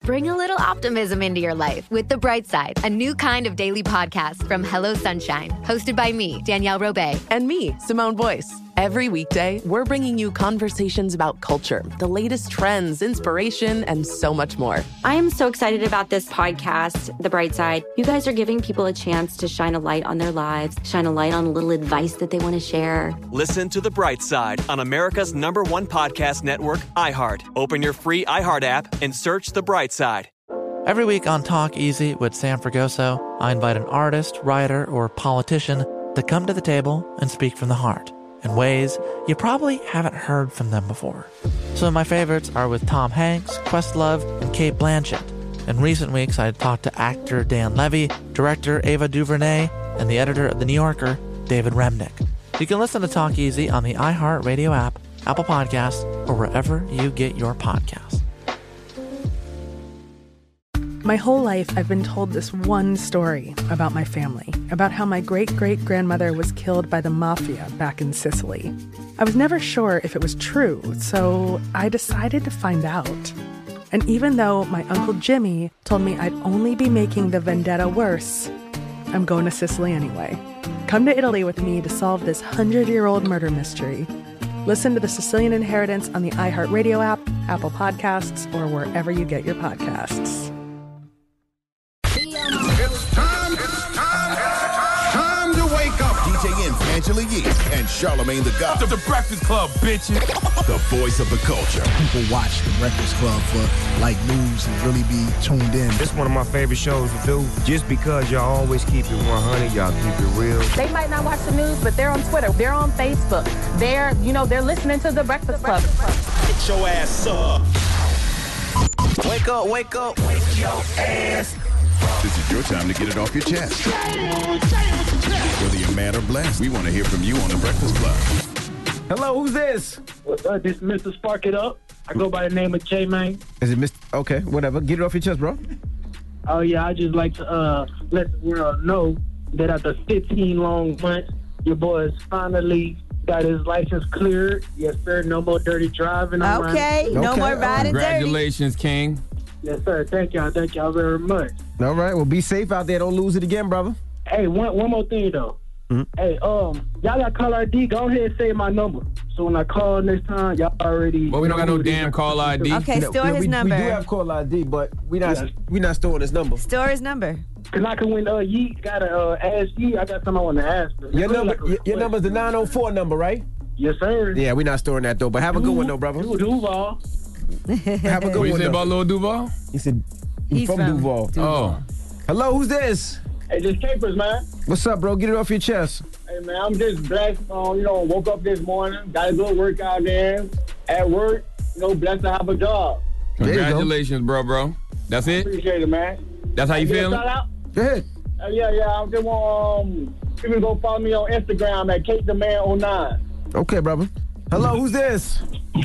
Bring a little optimism into your life with The Bright Side, a new kind of daily podcast from Hello Sunshine, hosted by me, Danielle Robay. And me, Simone Boyce. Every weekday, we're bringing you conversations about culture, the latest trends, inspiration, and so much more. I am so excited about this podcast, The Bright Side. You guys are giving people a chance to shine a light on their lives, shine a light on a little advice that they want to share. Listen to The Bright Side on America's #1 podcast network, iHeart. Open your free iHeart app and search The Bright Side. Every week on Talk Easy with Sam Fragoso, I invite an artist, writer, or politician to come to the table and speak from the heart in ways you probably haven't heard from them before. Some of my favorites are with Tom Hanks, Questlove, and Cate Blanchett. In recent weeks, I talked to actor Dan Levy, director Ava DuVernay, and the editor of The New Yorker, David Remnick. You can listen to Talk Easy on the iHeartRadio app, Apple Podcasts, or wherever you get your podcasts. My whole life, I've been told this one story about my family, about how my great-great-grandmother was killed by the mafia back in Sicily. I was never sure if it was true, so I decided to find out. And even though my Uncle Jimmy told me I'd only be making the vendetta worse, I'm going to Sicily anyway. Come to Italy with me to solve this 100-year-old murder mystery. Listen to The Sicilian Inheritance on the iHeartRadio app, Apple Podcasts, or wherever you get your podcasts. Time to wake up. DJ Angela Yee and Charlamagne the God. The Breakfast Club, bitches. The voice of the culture. People watch The Breakfast Club for like news and really be tuned in. It's one of my favorite shows to do. Just because y'all always keep it 100, y'all keep it real. They might not watch the news, but they're on Twitter. They're on Facebook. They're listening to The Breakfast Club. Get your ass up. Wake up, wake up. Wake your ass. This is your time to get it off your chest. Whether you're mad or blessed, we want to hear from you on The Breakfast Club. Hello, who's this? What's up? This is Mr. Spark It Up. I go by the name of J-Man. Is it Mr. Okay, whatever. Get it off your chest, bro. Oh, yeah, I just like to let the world know that after 15 long months, your boy has finally got his license cleared. Yes, sir. No more dirty driving. Okay, no more riding dirty. Congratulations, King. Yes, sir. Thank y'all. Thank y'all very much. All right, well, be safe out there. Don't lose it again, brother. Hey, one more thing, though. Mm-hmm. Hey, y'all got caller ID. Go ahead and save my number. So when I call next time, y'all already... Well, we don't got no damn call ID. Okay, store his number. We do have call ID, but we not storing his number. Store his number. Because I can win, Yee gotta ask Yee. I got something I want to ask. Your number's the 904 number, right? Yes, sir. Yeah, we're not storing that, though, but have a good one, though, brother. Duval. Have a good one, What you say about Lil Duval? He said he's from Duval. Oh. Hello, who's this? Hey, just Capers, man. What's up, bro? Get it off your chest. Hey, man, I'm just blessed. Woke up this morning, got a good workout there. At work, blessed to have a job. Congratulations, bro. That's it? Appreciate it, man. That's how you feeling? Go ahead. Yeah. I just want people to go follow me on Instagram at KateTheMan09. Okay, brother. Hello, who's this?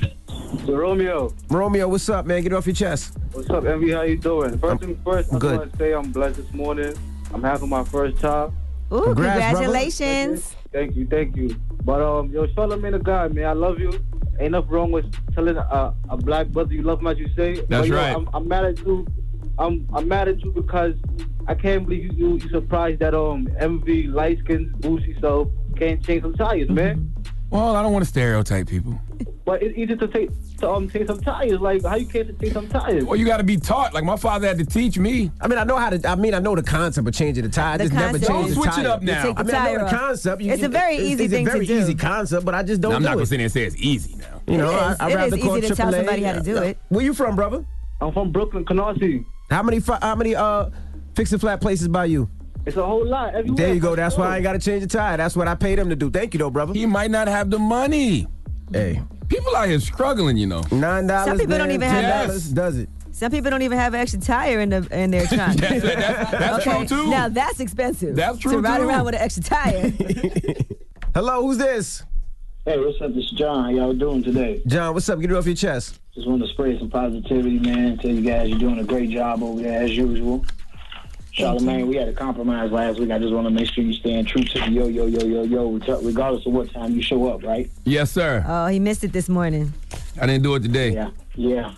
So Romeo. Romeo, what's up, man? Get it off your chest. What's up, Envy? How you doing? First things first, I good. want to say I'm blessed this morning. I'm having my first child. Ooh, congratulations. Thank you. But, Charlamagne the God, man, I love you. Ain't nothing wrong with telling a black brother you love him as you say. That's but, right. I'm mad at you. I'm mad at you because I can't believe you surprised that MV, light-skinned, boozy self can't change some tires, man. Well, I don't want to stereotype people. But it's easy to change some tires. Like, how you can't change some tires? Well, you got to be taught. Like, my father had to teach me. I mean, I know the concept of changing the tire. I just never changed the tire. Don't switch it up now. I know the concept. It's a very easy thing to do. It's a very easy concept, but I just don't do it. I'm not going to sit there and say it's easy now. I'd rather call AAA. It is easy to tell somebody how to do it. Where you from, brother? I'm from Brooklyn, Canarsie. How many fix and flat places by you? It's a whole lot. Everywhere. There you go. That's why I ain't got to change the tire. That's what I paid him to do. Thank you, though, brother. He might not have the money. Hey. People out here struggling, $9. Some people don't even have $10 does it. Some people don't even have an extra tire in their trunk. that's true, too. Now, that's expensive. That's true, to ride around with an extra tire. Hello, who's this? Hey, what's up? This is John. How y'all doing today? John, what's up? Get it off your chest. Just want to spray some positivity, man. Tell you guys you're doing a great job over there as usual. Charlamagne, we had a compromise last week. I just want to make sure you stand true to the yo, regardless of what time you show up, right? Yes, sir. Oh, he missed it this morning. I didn't do it today. Yeah. Yeah,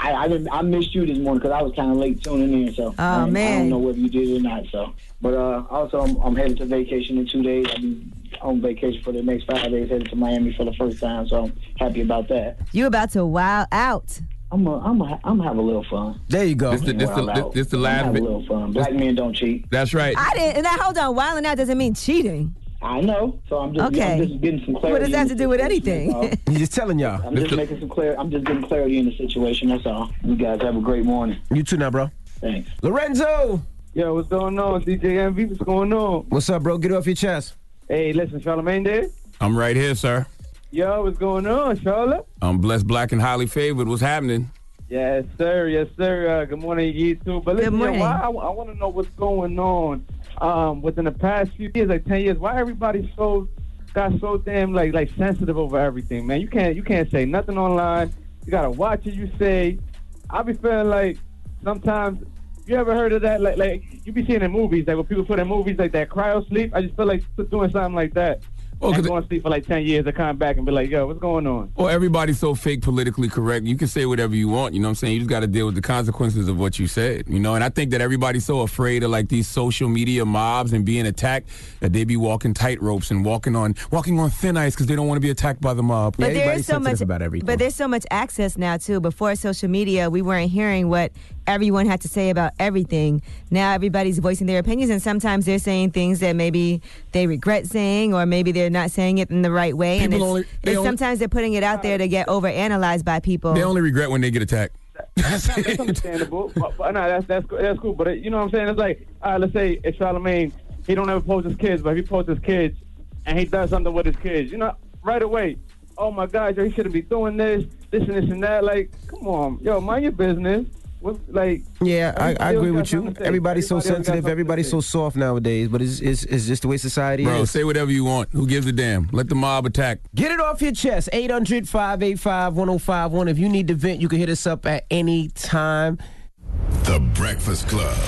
I missed you this morning because I was kind of late tuning in, so I don't know whether you did or not. So, but also I'm headed to vacation in 2 days. I'll be on vacation for the next 5 days, headed to Miami for the first time, so I'm happy about that. You about to wild out. I'm gonna have a little fun. There you go. This the last. Have a little fun. Black men don't cheat. That's right. I didn't. Now hold on. Wilding out doesn't mean cheating. I know. So I'm just getting some clarity. What does that have to do with anything? He's just telling y'all. I'm just making some clarity. I'm just getting clarity in the situation. That's all. You guys have a great morning. You too now, bro. Thanks. Lorenzo. Yo, what's going on? DJ MV, what's going on? What's up, bro? Get it off your chest. Hey, listen, Charlamagne there? I'm right here, sir. Yo, what's going on, Charlotte? I'm blessed, black, and highly favored. What's happening? Yes, sir. Yes, sir. Good morning, you too. But listen, Good morning. I want to know what's going on within the past few years, like 10 years. Why everybody got so damn like sensitive over everything, man? You can't say nothing online. You gotta watch what you say. I be feeling like sometimes. You ever heard of that? Like you be seeing in movies, like when people put in movies like that cryo sleep. I just feel like doing something like that. And going to sleep for like 10 years, they come back and be like, yo, what's going on? Well, everybody's so fake politically correct. You can say whatever you want, you know what I'm saying? You just got to deal with the consequences of what you said, you know? And I think that everybody's so afraid of like these social media mobs and being attacked that they be walking tightropes and walking on thin ice because they don't want to be attacked by the mob. But there's so much about everything. But there's so much access now too. Before social media, we weren't hearing what everyone had to say about everything. Now everybody's voicing their opinions, and sometimes they're saying things that maybe they regret saying, or maybe they're not saying it in the right way. Sometimes they're putting it out there to get overanalyzed by people. They only regret when they get attacked. That's understandable. but no, that's cool. But you know what I'm saying? It's like, let's say if Charlamagne, he don't ever post his kids, but if he posts his kids and he does something with his kids, you know, right away, oh my God, yo, he shouldn't be doing this and that. Like, come on, yo, mind your business. I agree with you. Everybody's so sensitive. Everybody's so soft nowadays. But it's just the way society is. Bro, say whatever you want. Who gives a damn? Let the mob attack. Get it off your chest. 800-585-1051. If you need to vent, you can hit us up at any time. The Breakfast Club.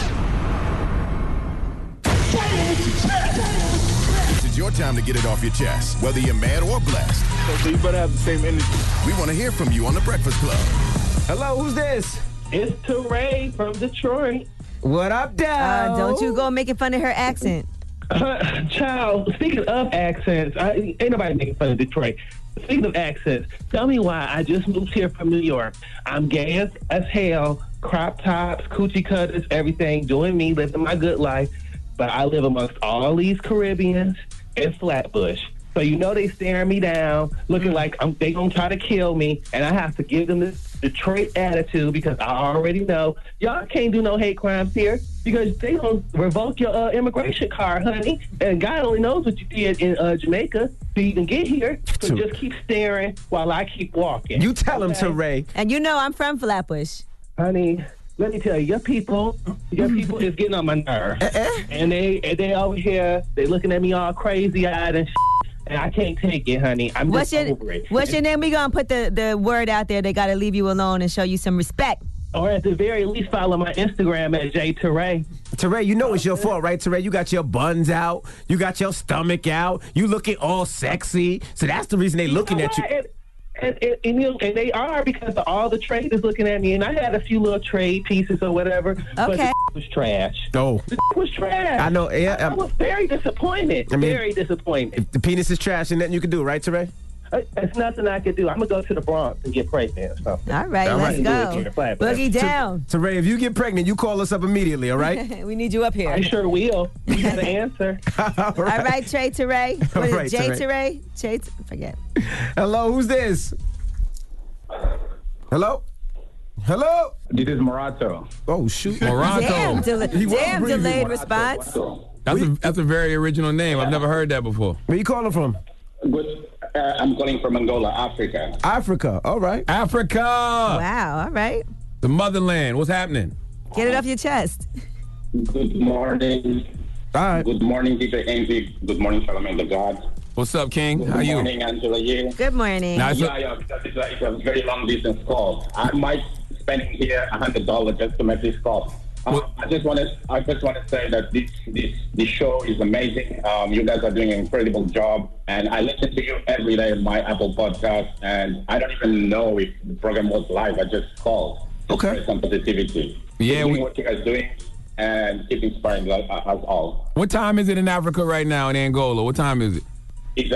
This is your time to get it off your chest, whether you're mad or blessed. So you better have the same energy. We want to hear from you on The Breakfast Club. Hello, who's this? It's Teray from Detroit. What up, Dad? Don't you go making fun of her accent. Child, speaking of accents, ain't nobody making fun of Detroit. Speaking of accents, tell me why I just moved here from New York. I'm gay as hell, crop tops, coochie cutters, everything, doing me, living my good life. But I live amongst all these Caribbeans in Flatbush. So you know they staring me down, looking like they gonna try to kill me, and I have to give them this Detroit attitude because I already know y'all can't do no hate crimes here because they gonna revoke your immigration card, honey. And God only knows what you did in Jamaica to even get here. So just keep staring while I keep walking. You tell him, Teray. And you know I'm from Flatbush. Honey, let me tell you, your people is getting on my nerves. And they over here, they looking at me all crazy-eyed and and I can't take it, honey. I'm just over it. What's your name? We're going to put the word out there. They got to leave you alone and show you some respect. Or at the very least, follow my Instagram at JTeray. Teray, you know it's your fault, right, Teray? You got your buns out. You got your stomach out. You looking all sexy. So that's the reason they looking at you. And they are because all the trade is looking at me. And I had a few little trade pieces or whatever. Okay. But the was trash. Oh. The was trash. I know. Yeah, I was very disappointed. Very disappointed. If the penis is trash, and nothing you can do, right, Teray? It's nothing I can do. I'm going to go to the Bronx and get pregnant or something. All right, let's go. Boogie down. Teray, if you get pregnant, you call us up immediately, all right? We need you up here. I sure will. You got an answer. All right, Teray. What is right, it, Teray? Forget. Hello, who's this? Hello? This is Morato. Oh, shoot. Morato. Damn delayed response. That's a very original name. I've never heard that before. Where you calling from? I'm calling from Angola, Africa. Africa, all right. Africa. Wow, all right. The motherland. What's happening? Get it off your chest. Good morning. All right. Good morning, DJ Envy. Good morning, Charlamagne the God. What's up, King? How you? Good morning, Angela. Good morning. It's a very long distance call. I might spend here $100 just to make this call. I just want to say that this show is amazing. You guys are doing an incredible job, and I listen to you every day on my Apple podcast. And I don't even know if the program was live. I just called. Okay. Some positivity. Yeah, keep doing what you guys doing, and keep inspiring us all. What time is it in Africa right now in Angola? What time is it? It's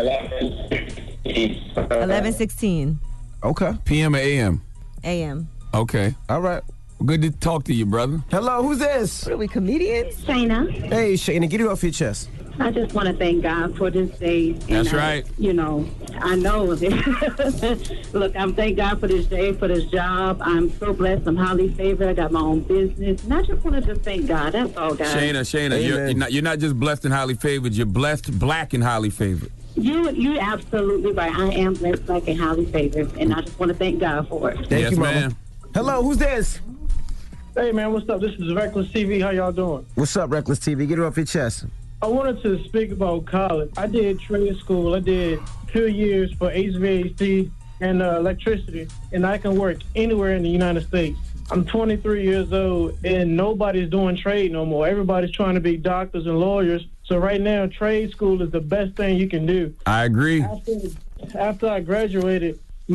11:16. 11:16. Okay. PM or AM? AM. Okay. All right. Good to talk to you, brother. Hello, who's this? Are we comedians? Shayna. Hey, Shayna, get it off your chest. I just want to thank God for this day. That's right. You know, I know. Look, I'm thank God for this day, for this job. I'm so blessed. I'm highly favored. I got my own business. And I just want to just thank God. That's all, guys. Shayna, you're not just blessed and highly favored. You're blessed, black, and highly favored. You're absolutely right. I am blessed, black, and highly favored. And I just want to thank God for it. Thank you, ma'am. Hello, who's this? Hey, man, what's up? This is Reckless TV. How y'all doing? What's up, Reckless TV? Get it off your chest. I wanted to speak about college. I did trade school. I did 2 years for HVAC and electricity, and I can work anywhere in the United States. I'm 23 years old, and nobody's doing trade no more. Everybody's trying to be doctors and lawyers. So right now, trade school is the best thing you can do. I agree. After I graduated,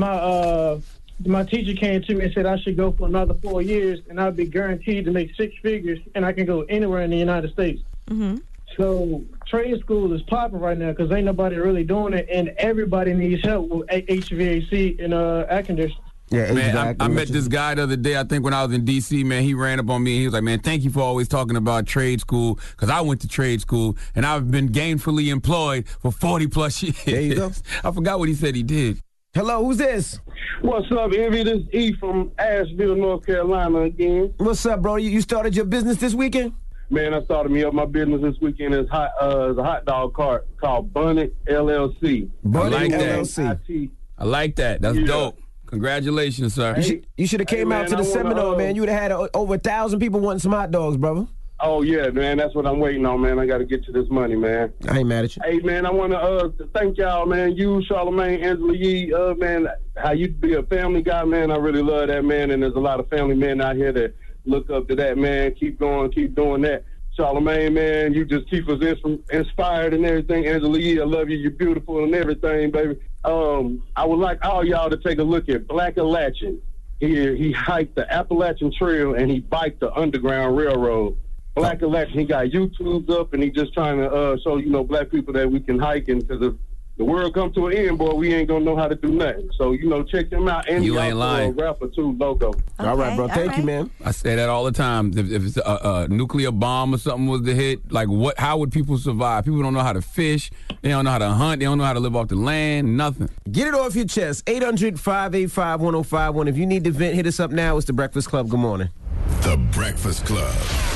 my teacher came to me and said I should go for another 4 years, and I'd be guaranteed to make 6 figures, and I can go anywhere in the United States. Mm-hmm. So trade school is popping right now because ain't nobody really doing it, and everybody needs help with HVAC and air conditioning. Yeah, man, I met this guy the other day, I think when I was in D.C., man, he ran up on me and he was like, man, thank you for always talking about trade school, because I went to trade school and I've been gainfully employed for 40 plus years. There you go. I forgot what he said he did. Hello, who's this? What's up, Envy? This is E from Asheville, North Carolina again. What's up, bro? You started your business this weekend? Man, I started me up my business this weekend as a hot dog cart called Bunny LLC. Bunny LLC. I like that. That's dope. Congratulations, sir. You should have came out to the seminar, man. You would have had over 1,000 people wanting some hot dogs, brother. Oh, yeah, man. That's what I'm waiting on, man. I got to get to this money, man. I ain't mad at you. Hey, man, I want to thank y'all, man. You, Charlamagne, Angela Yee, man, how you be a family guy, man. I really love that, man. And there's a lot of family men out here that look up to that, man. Keep going, keep doing that. Charlamagne, man, you just keep us inspired and everything. Angela Yee, I love you. You're beautiful and everything, baby. I would like all y'all to take a look at Black Alatchin. He hiked the Appalachian Trail and he biked the Underground Railroad. Black Alatchin, he got YouTubes up and he just trying to show, black people that we can hike, and because if the world come to an end, boy, we ain't gonna know how to do nothing. So, check them out. And you ain't lying. Rapper too, logo. Okay, all right, bro. Thank you, man. I say that all the time. If it's a nuclear bomb or something was to hit, like how would people survive? People don't know how to fish. They don't know how to hunt. They don't know how to live off the land. Nothing. Get it off your chest. 800-585-1051. If you need to vent, hit us up now. It's The Breakfast Club. Good morning. The Breakfast Club.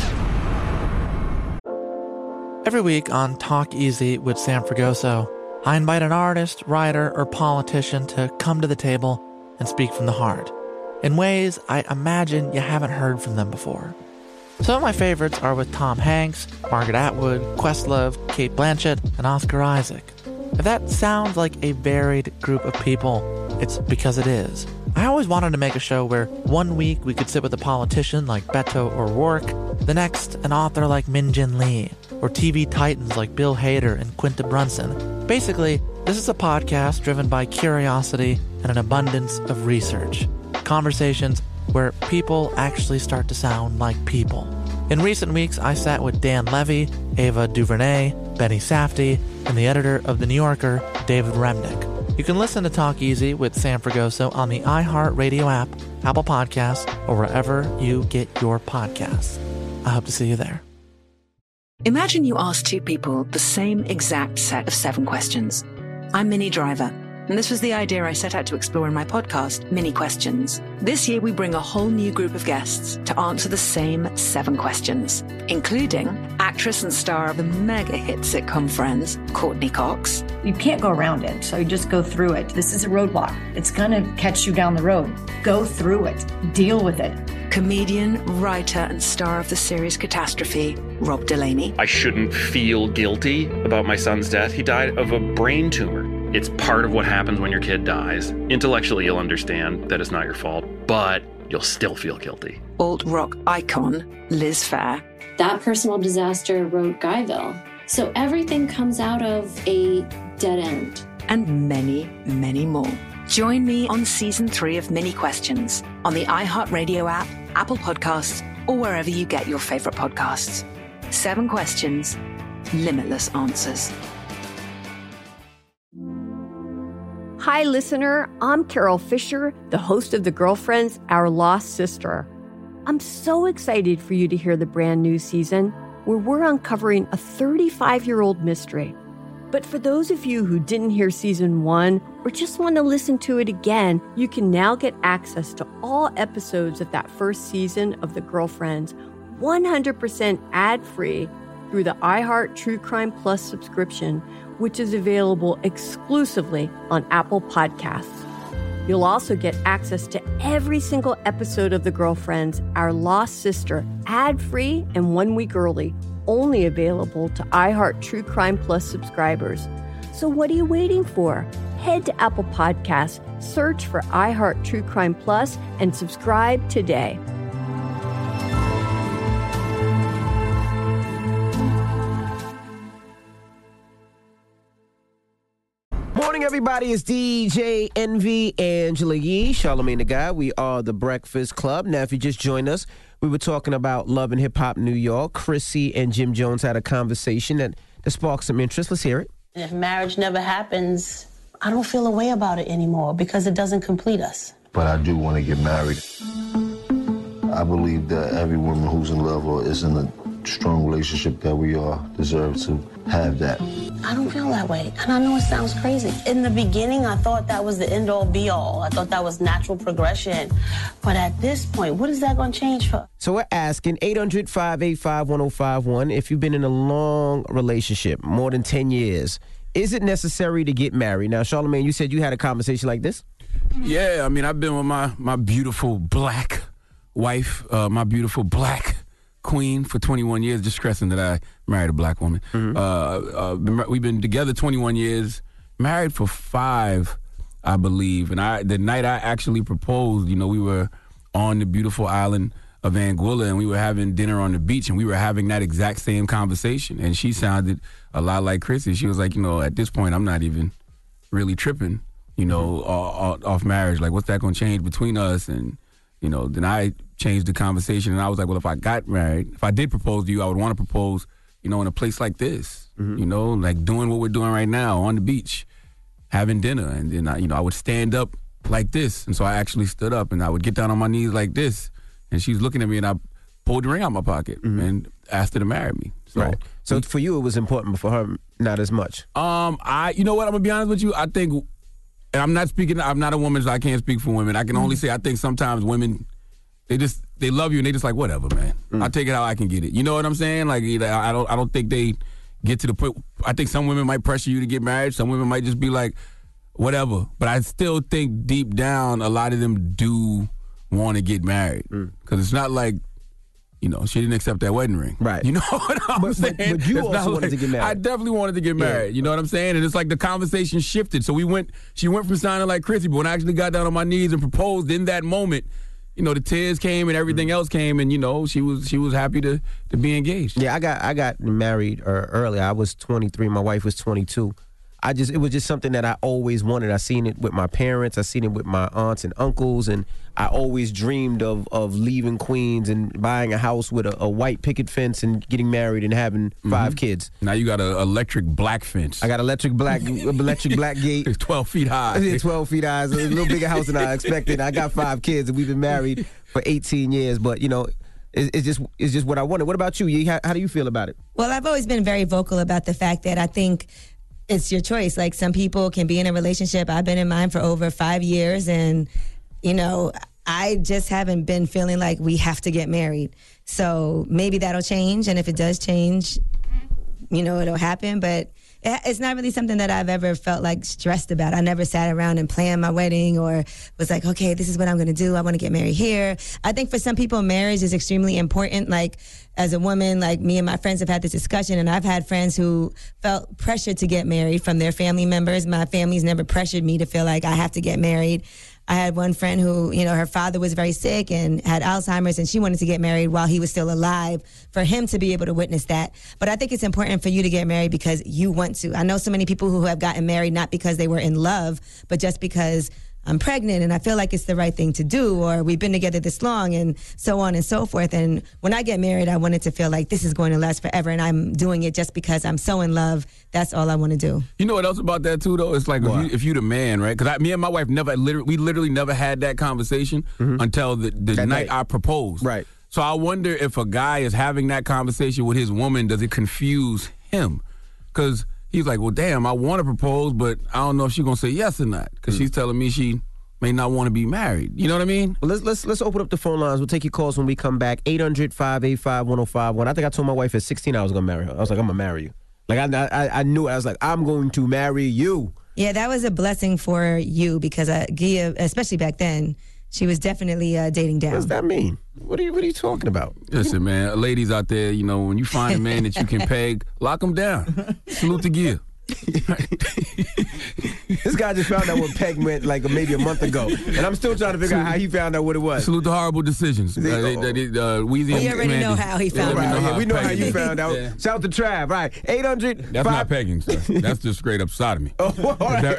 Every week on Talk Easy with Sam Fragoso, I invite an artist, writer, or politician to come to the table and speak from the heart in ways I imagine you haven't heard from them before. Some of my favorites are with Tom Hanks, Margaret Atwood, Questlove, Cate Blanchett, and Oscar Isaac. If that sounds like a varied group of people, it's because it is. I always wanted to make a show where 1 week we could sit with a politician like Beto O'Rourke, the next an author like Min Jin Lee, or TV titans like Bill Hader and Quinta Brunson. Basically, this is a podcast driven by curiosity and an abundance of research. Conversations where people actually start to sound like people. In recent weeks, I sat with Dan Levy, Ava DuVernay, Benny Safdie, and the editor of The New Yorker, David Remnick. You can listen to Talk Easy with Sam Fragoso on the iHeartRadio app, Apple Podcasts, or wherever you get your podcasts. I hope to see you there. Imagine you ask two people the same exact set of 7 questions. I'm Minnie Driver, and this was the idea I set out to explore in my podcast, Minnie Questions. This year, we bring a whole new group of guests to answer the same 7 questions, including actress and star of the mega-hit sitcom Friends, Courtney Cox. You can't go around it, so you just go through it. This is a roadblock. It's going to catch you down the road. Go through it. Deal with it. Comedian, writer, and star of the series Catastrophe, Rob Delaney. I shouldn't feel guilty about my son's death. He died of a brain tumor. It's part of what happens when your kid dies. Intellectually, you'll understand that it's not your fault, but you'll still feel guilty. Alt-rock icon Liz Phair. That personal disaster wrote Guyville. So everything comes out of a dead end. And many, many more. Join me on Season 3 of Mini Questions on the iHeartRadio app, Apple Podcasts, or wherever you get your favorite podcasts. 7 questions, limitless answers. Hi, listener. I'm Carol Fisher, the host of The Girlfriends, Our Lost Sister. I'm so excited for you to hear the brand new season where we're uncovering a 35-year-old mystery. But for those of you who didn't hear season 1 or just want to listen to it again, you can now get access to all episodes of that first season of The Girlfriends 100% ad-free through the iHeart True Crime Plus subscription, which is available exclusively on Apple Podcasts. You'll also get access to every single episode of The Girlfriends, Our Lost Sister, ad-free and 1 week early, only available to iHeart True Crime Plus subscribers. So what are you waiting for? Head to Apple Podcasts, search for iHeart True Crime Plus, and subscribe today. Morning, everybody. It's DJ Envy, Angela Yee, Charlamagne the Guy. We are The Breakfast Club. Now, if you just joined us, we were talking about Love and Hip Hop New York. Chrissy and Jim Jones had a conversation that sparked some interest. Let's hear it. If marriage never happens, I don't feel a way about it anymore because it doesn't complete us. But I do want to get married. I believe that every woman who's in love or is in a strong relationship that we are deserve to have that. I don't feel that way, and I know it sounds crazy. In the beginning, I thought that was the end-all, be-all. I thought that was natural progression. But at this point, what is that going to change for? So we're asking 800-585-1051 if you've been in a long relationship, more than 10 years, is it necessary to get married? Now, Charlamagne, you said you had a conversation like this? Yeah, I mean, I've been with my beautiful black wife, my beautiful black queen for 21 years, just stressing that I married a black woman. Mm-hmm. We've been together 21 years, married for 5, I believe. And the night I actually proposed, you know, we were on the beautiful island of Anguilla and we were having dinner on the beach and we were having that exact same conversation. And she sounded a lot like Chrissy. She was like, you know, at this point, I'm not even really tripping, you know, off marriage. Like, what's that going to change between us? And, you know, then I changed the conversation and I was like, well, if I got married, if I did propose to you, I would want to propose, you know, in a place like this, you know, like doing what we're doing right now on the beach, having dinner. And then, I would stand up like this. And so I actually stood up and I would get down on my knees like this. And she's looking at me and I pulled the ring out of my pocket and asked her to marry me. So, right. So for you, it was important, but for her, not as much. You know what? I'm going to be honest with you. I think, and I'm not a woman, so I can't speak for women. I can only say I think sometimes women, they love you and they just like, whatever, man. I'll take it how I can get it. You know what I'm saying? Like, I don't think they get to the point. I think some women might pressure you to get married. Some women might just be like, whatever. But I still think deep down, a lot of them do want to get married. Because it's not like, you know, she didn't accept that wedding ring. Right. You know what I'm saying? But you also wanted to get married. I definitely wanted to get married. Yeah. You know what I'm saying? And it's like the conversation shifted. So she went from sounding like Chrissy, but when I actually got down on my knees and proposed in that moment, you know, the tears came and everything else came, and, you know, she was happy to be engaged. Yeah, I got married early. I was 23. My wife was 22. It was just something that I always wanted. I seen it with my parents. I seen it with my aunts and uncles, and I always dreamed of leaving Queens and buying a house with a white picket fence and getting married and having 5 kids. Now you got an electric black fence. I got electric black gate. It's 12 feet high. It's 12 feet high. It's a little bigger house than I expected. I got 5 kids, and we've been married for 18 years. But, you know, it's just what I wanted. What about you, Yee? How do you feel about it? Well, I've always been very vocal about the fact that I think it's your choice. Like, some people can be in a relationship. I've been in mine for over 5 years, and, you know, I just haven't been feeling like we have to get married. So maybe that'll change, and if it does change, you know, it'll happen. But it's not really something that I've ever felt like stressed about. I never sat around and planned my wedding or was like, okay, this is what I'm going to do. I want to get married here. I think for some people, marriage is extremely important. Like, as a woman, like me and my friends have had this discussion, and I've had friends who felt pressured to get married from their family members. My family's never pressured me to feel like I have to get married. I had one friend who, her father was very sick and had Alzheimer's, and she wanted to get married while he was still alive for him to be able to witness that. But I think it's important for you to get married because you want to. I know so many people who have gotten married not because they were in love, but just because I'm pregnant and I feel like it's the right thing to do, or we've been together this long, and so on and so forth. And when I get married, I want it to feel like this is going to last forever, and I'm doing it just because I'm so in love. That's all I want to do. You know what else about that too, though? It's like if you the man, right? Because me and my wife we literally never had that conversation until the night I proposed. Right. So I wonder if a guy is having that conversation with his woman, does it confuse him? Because he's like, well, damn, I want to propose, but I don't know if she's going to say yes or not because she's telling me she may not want to be married. You know what I mean? Well, let's open up the phone lines. We'll take your calls when we come back. 800-585-1051. I think I told my wife at 16 I was going to marry her. I was like, I'm going to marry you. Like, I knew it. I was like, I'm going to marry you. Yeah, that was a blessing for you because Gia, especially back then, she was definitely dating down. What does that mean? What are you talking about? Listen, man, ladies out there, when you find a man that you can peg, lock him down. Salute to Gia. This guy just found out what peg meant like maybe a month ago, and I'm still trying to figure out how he found out what it was. Salute to Horrible Decisions. Weezy we already know how he found out. We know how you found out. Yeah. Shout to Trav. Right, 800. That's not pegging, sir. That's just straight up sodomy. Oh, all right.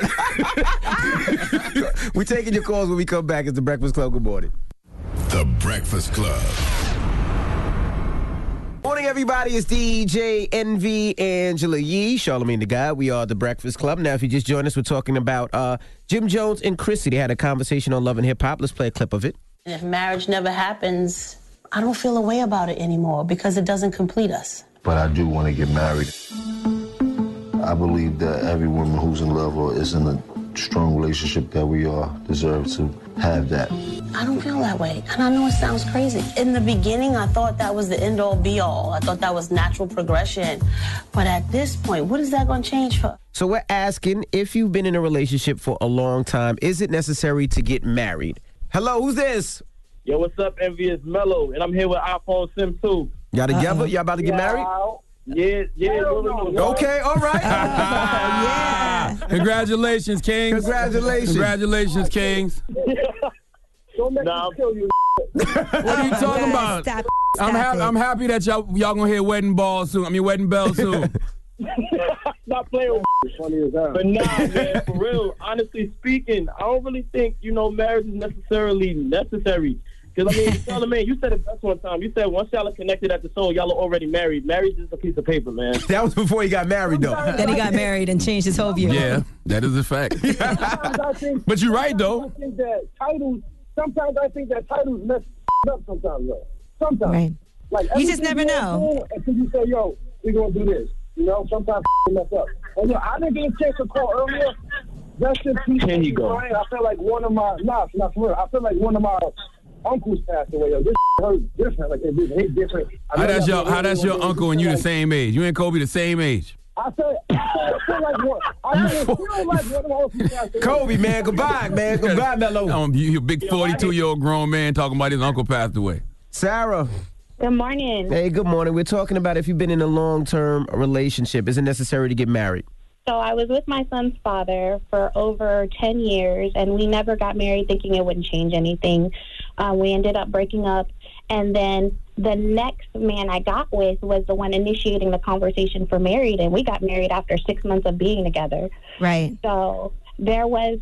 We're taking your calls when we come back. It's The Breakfast Club. Good morning. The Breakfast Club. Morning, everybody. It's DJ Envy, Angela Yee, Charlamagne the God. We are The Breakfast Club. Now, if you just joined us, we're talking about Jim Jones and Chrissy. They had a conversation on Love and Hip Hop. Let's play a clip of it. And if marriage never happens, I don't feel a way about it anymore because it doesn't complete us. But I do want to get married. I believe that every woman who's in love or is in a strong relationship that we are deserves to have that. I don't feel that way. And I know it sounds crazy. In the beginning, I thought that was the end-all, be-all. I thought that was natural progression. But at this point, what is that going to change for? So we're asking, if you've been in a relationship for a long time, is it necessary to get married? Hello, who's this? Yo, what's up, Envy? It's Mello, and I'm here with iPhone Sim 2. Y'all together? Y'all about to get married? Yeah. Okay, all right. Yeah. Congratulations, Kings. Congratulations, Kings. Don't make me kill you. What are you talking about? Stop I'm happy that y'all gonna hear wedding bells soon. Not playing with funny as hell. But nah, man, for real, honestly speaking, I don't really think, marriage is necessarily necessary. Because, Charlamagne, you said it best one time. You said once y'all are connected at the soul, y'all are already married. Marriage is a piece of paper, man. That was before he got married, though. Then he got married and changed his whole view. Yeah, that is a fact. But you're right, though. Sometimes I think that titles mess up sometimes, though. Sometimes. Right. Like, you just never know. Until you say, yo, we're going to do this. Sometimes mess up. And I didn't get a chance to call earlier. Rest in peace. Here you go. I feel like one of my, not for real. I feel like one of my uncles passed away. Yo, this hurt different. Like, it hit different. How that's your uncle and you the same age? You and Kobe the same age? I feel like one. I feel like one of my uncles passed away. Kobe, man. Goodbye, man. Goodbye, Mello. You a big 42-year-old grown man talking about his uncle passed away. Sarah. Good morning. Hey, good morning. We're talking about if you've been in a long-term relationship, is it necessary to get married? So I was with my son's father for over 10 years, and we never got married thinking it wouldn't change anything. We ended up breaking up, and then the next man I got with was the one initiating the conversation for married, and we got married after 6 months of being together. Right. So there was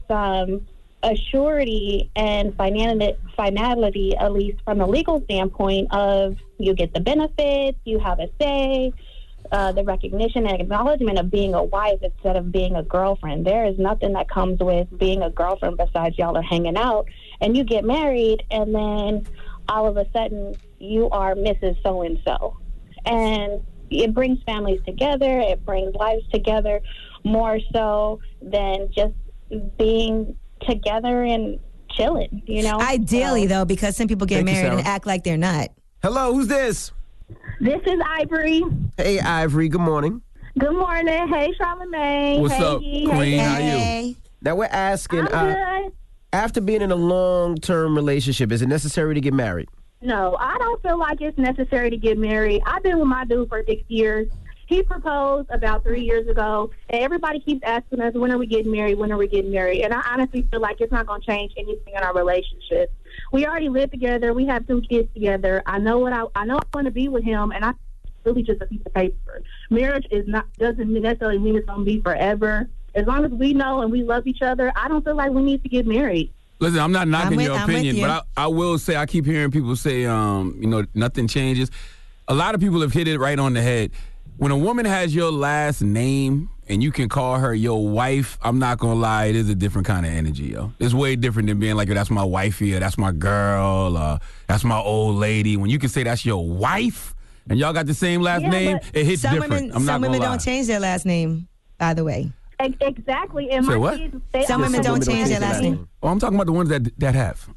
a surety and finality, at least from a legal standpoint, of you get the benefits, you have a say, the recognition and acknowledgement of being a wife instead of being a girlfriend. There is nothing that comes with being a girlfriend besides y'all are hanging out, and you get married, and then all of a sudden you are Mrs. So-and-so. And it brings families together, it brings lives together more so than just being together and chilling, Ideally, though, because some people get married and act like they're not. Hello, who's this? This is Ivory. Hey, Ivory, good morning. Good morning. Hey, Charlamagne. What's hey, up, Yee. Queen? Hey, How you? Hey. Now we're asking, I'm good. after being in a long-term relationship, is it necessary to get married? No, I don't feel like it's necessary to get married. I've been with my dude for 6 years. He proposed about 3 years ago, and everybody keeps asking us, when are we getting married? When are we getting married? And I honestly feel like it's not going to change anything in our relationship. We already live together. We have 2 kids together. I know I want to be with him, and it's really just a piece of paper. Marriage doesn't necessarily mean it's going to be forever. As long as we know and we love each other, I don't feel like we need to get married. Listen, I'm not knocking your I'm with opinion, you. but I will say I keep hearing people say, nothing changes. A lot of people have hit it right on the head. When a woman has your last name and you can call her your wife, I'm not going to lie, it is a different kind of energy, yo. It's way different than being like, that's my wifey, or that's my girl, that's my old lady. When you can say that's your wife and y'all got the same last name, it hits some different. Women, I'm not some going to women lie. don't change their last name, by the way. Exactly. And Say my what? kids, Some women don't change their last name. Oh, I'm talking about the ones that have.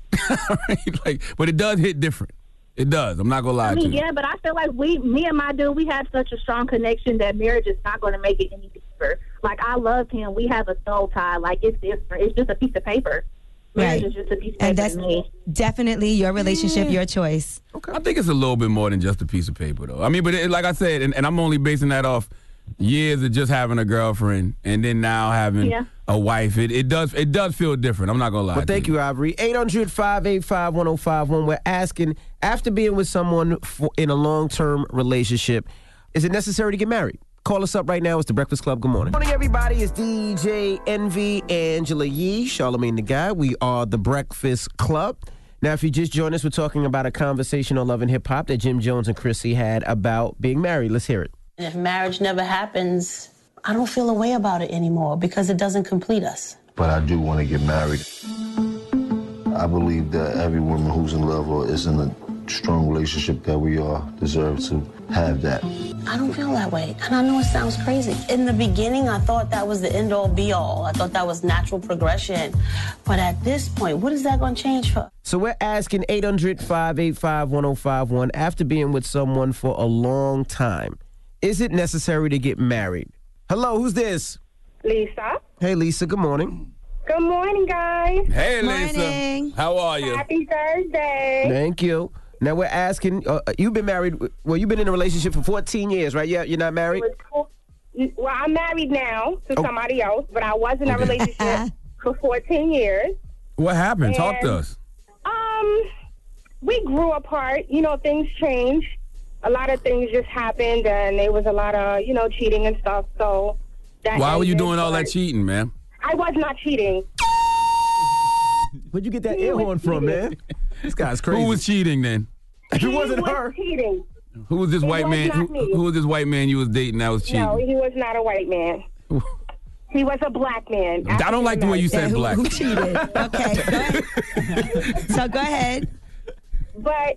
Right? But it does hit different. It does. I'm not going to lie to you. Yeah, but I feel like me and my dude, we have such a strong connection that marriage is not going to make it any deeper. Like, I love him. We have a soul tie. Like, it's different. It's just a piece of paper. Marriage is just a piece of paper. And that's to me. definitely your relationship, your choice. I think it's a little bit more than just a piece of paper, though. I mean, but like I said, and I'm only basing that off years of just having a girlfriend and then now having a wife. It does feel different. I'm not going to lie. Well, thank you, Ivory. 800-585-1051. We're asking, after being with someone in a long-term relationship, is it necessary to get married? Call us up right now. It's The Breakfast Club. Good morning. Good morning, everybody. It's DJ Envy, Angela Yee, Charlamagne the Guy. We are The Breakfast Club. Now, if you just joined us, we're talking about a conversation on Love and Hip Hop that Jim Jones and Chrissy had about being married. Let's hear it. And if marriage never happens, I don't feel a way about it anymore because it doesn't complete us. But I do want to get married. I believe that every woman who's in love or is in a strong relationship that we are deserves to have that. I don't feel that way. And I know it sounds crazy. In the beginning, I thought that was the end-all, be-all. I thought that was natural progression. But at this point, what is that going to change for? So we're asking 800-585-1051, after being with someone for a long time, is it necessary to get married? Hello, who's this? Lisa. Hey, Lisa. Good morning. Good morning, guys. Hey, Lisa. How are you? Happy Thursday. Thank you. Now we're asking, you've been married, you've been in a relationship for 14 years, right? Yeah, you're not married? Well, I'm married now to somebody else, but I was in a relationship for 14 years. What happened? Talk to us. We grew apart. You know, things changed. A lot of things just happened, and there was a lot of, cheating and stuff. So that Why were you ended, doing all that but cheating, man? I was not cheating. Where'd you get that air horn from, man? This guy's crazy. Who was cheating then? If it wasn't was her. cheating. Who was this white was man? not me. Who was this white man you was dating that was cheating? No, he was not a white man. He was a black man. I don't like the way you said Who black. cheated? Okay, go ahead. So go ahead. But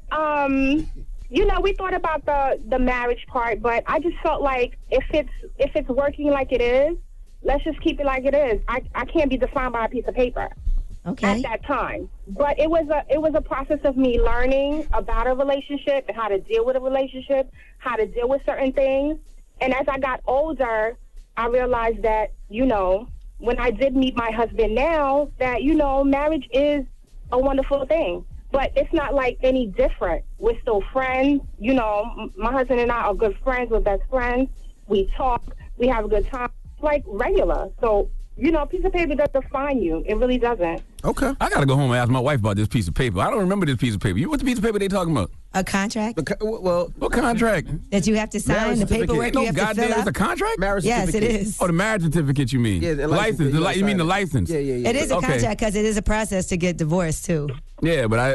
we thought about the marriage part, but I just felt like if it's working like it is, let's just keep it like it is. I can't be defined by a piece of paper. Okay. At that time. But it was a process of me learning about a relationship and how to deal with a relationship, how to deal with certain things. And as I got older, I realized that, when I did meet my husband now, that, marriage is a wonderful thing. But it's not like any different. We're still friends. My husband and I are good friends. We're best friends. We talk. We have a good time. Like regular. So, a piece of paper doesn't define you. It really doesn't. Okay. I got to go home and ask my wife about this piece of paper. I don't remember this piece of paper. What's the piece of paper they talking about? A contract? What contract? That you have to sign, the paperwork you have to fill out. It's a contract? Marriage Yes, certificate. it is. Oh, the marriage certificate you mean? Yeah, the license. You mean the license? Yeah. It is a contract because it is a process to get divorced, too. Yeah, but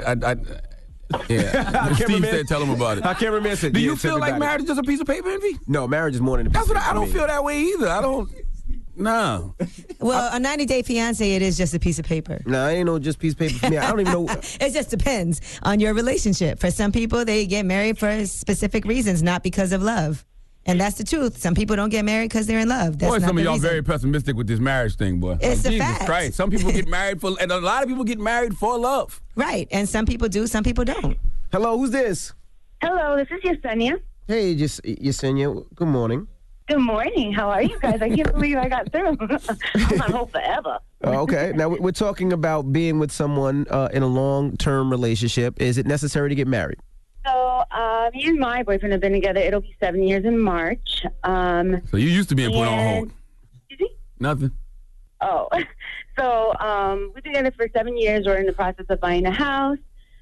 yeah. Steve said tell him about it. Our cameraman said, Do you yes, feel like everybody. marriage is just a piece of paper, Envy? No, marriage is more than a piece That's of what paper. I don't feel that way either. I don't. No. Well, a 90-day fiancé, it is just a piece of paper. No, I ain't no just piece of paper for me. I don't even know. It just depends on your relationship. For some people, they get married for specific reasons, not because of love. And that's the truth. Some people don't get married because they're in love. That's Boy, not some the of y'all reason. very pessimistic with this marriage thing, boy. It's a Jesus fact. Christ. Some people get married and a lot of people get married for love. Right. And some people do, some people don't. Hello, who's this? Hello, this is Yesenia. Hey, Yesenia. Good morning. Good morning. How are you guys? I can't believe I got through. I'm on hold forever. Okay. Now, we're talking about being with someone in a long-term relationship. Is it necessary to get married? So, me and my boyfriend have been together. It'll be 7 years in March. So you used to being put on hold. Excuse me? Nothing. Oh. So, we've been together for 7 years. We're in the process of buying a house.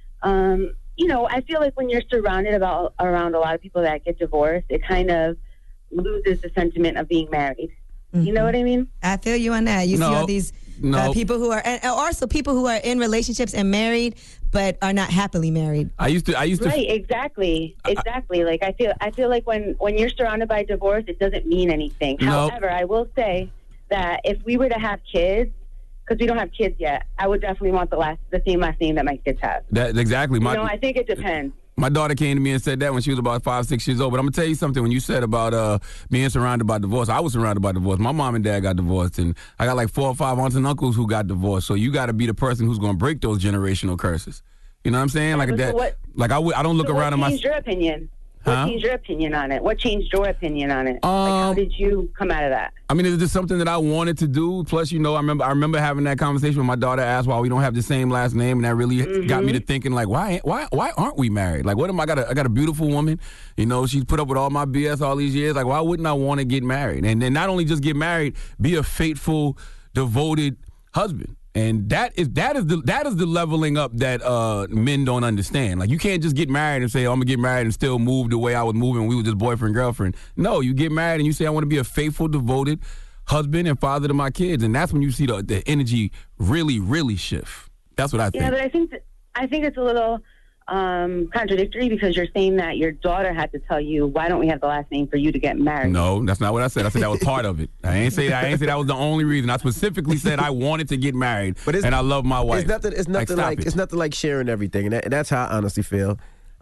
I feel like when you're surrounded around a lot of people that get divorced, it kind of loses the sentiment of being married. You know what I mean? I feel you on that. You see all these people who are, and also people who are in relationships and married, but are not happily married. I used to. Right, exactly. Like I feel like when you're surrounded by divorce, it doesn't mean anything. However, I will say that if we were to have kids, because we don't have kids yet, I would definitely want the same last name that my kids have. Exactly. I think it depends. My daughter came to me and said that when she was about 5, 6 years old. But I'm going to tell you something. When you said about being surrounded by divorce, I was surrounded by divorce. My mom and dad got divorced, and I got like 4 or 5 aunts and uncles who got divorced. So you got to be the person who's going to break those generational curses. You know what I'm saying? Like that. I don't look around in my. What changed your opinion? What changed your opinion on it? What changed your opinion on it? How did you come out of that? I mean, it's just something that I wanted to do. Plus, I remember having that conversation when my daughter asked why we don't have the same last name, and that really got me to thinking, like, why aren't we married? Like, what am I got a beautiful woman, she's put up with all my BS all these years. Like, why wouldn't I want to get married? And then not only just get married, be a faithful, devoted husband. And that is the leveling up that men don't understand. Like, you can't just get married and say, I'm going to get married and still move the way I was moving when we were just boyfriend, girlfriend. No, you get married and you say, I want to be a faithful, devoted husband and father to my kids. And that's when you see the energy really, really shift. That's what I think. Yeah, but I think it's a little contradictory because you're saying that your daughter had to tell you, why don't we have the last name for you to get married? No, that's not what I said. I said that was part of it. I ain't say that was the only reason. I specifically said I wanted to get married, and I love my wife. It's nothing like sharing everything, and that's how I honestly feel.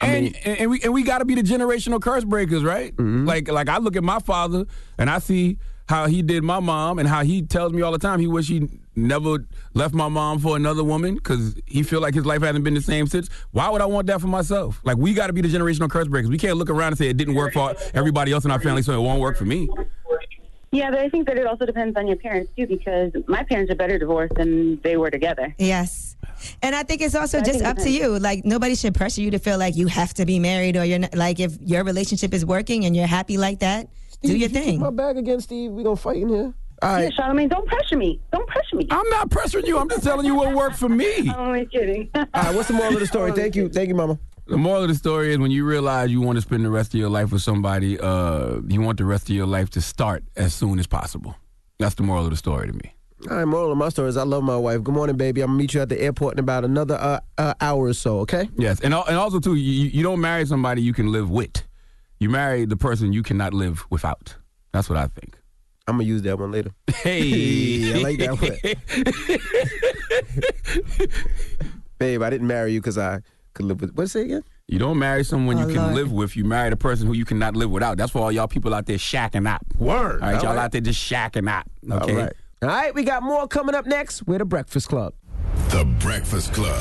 And we got to be the generational curse breakers, right? Mm-hmm. Like I look at my father and I see how he did my mom and how he tells me all the time he wish he never left my mom for another woman because he feel like his life hasn't been the same since. Why would I want that for myself? Like, we got to be the generational curse breakers. We can't look around and say it didn't work for everybody else in our family, so it won't work for me. Yeah, but I think that it also depends on your parents, too, because my parents are better divorced than they were together. Yes. And I think it's also just up to you. Like, nobody should pressure you to feel like you have to be married or you're not. Like, if your relationship is working and you're happy like that, do your thing. My bag again, Steve. We gonna fight in here. All right. Yeah, Charlamagne, don't pressure me. I'm not pressuring you. I'm just telling you what worked for me. I'm only kidding. All right, what's the moral of the story? Thank you, Mama. The moral of the story is when you realize you want to spend the rest of your life with somebody, you want the rest of your life to start as soon as possible. That's the moral of the story to me. All right, moral of my story is I love my wife. Good morning, baby. I'm going to meet you at the airport in about another hour or so, okay? Yes, and also, too, you don't marry somebody you can live with. You marry the person you cannot live without. That's what I think. I'm going to use that one later. Hey. I like that one. Babe, I didn't marry you because I could live with... What say again? You don't marry someone you can live with. You marry the person who you cannot live without. That's for all y'all people out there shacking up. Word. All right, y'all out there just shacking up. Okay? All right, we got more coming up next. We're The Breakfast Club. The Breakfast Club.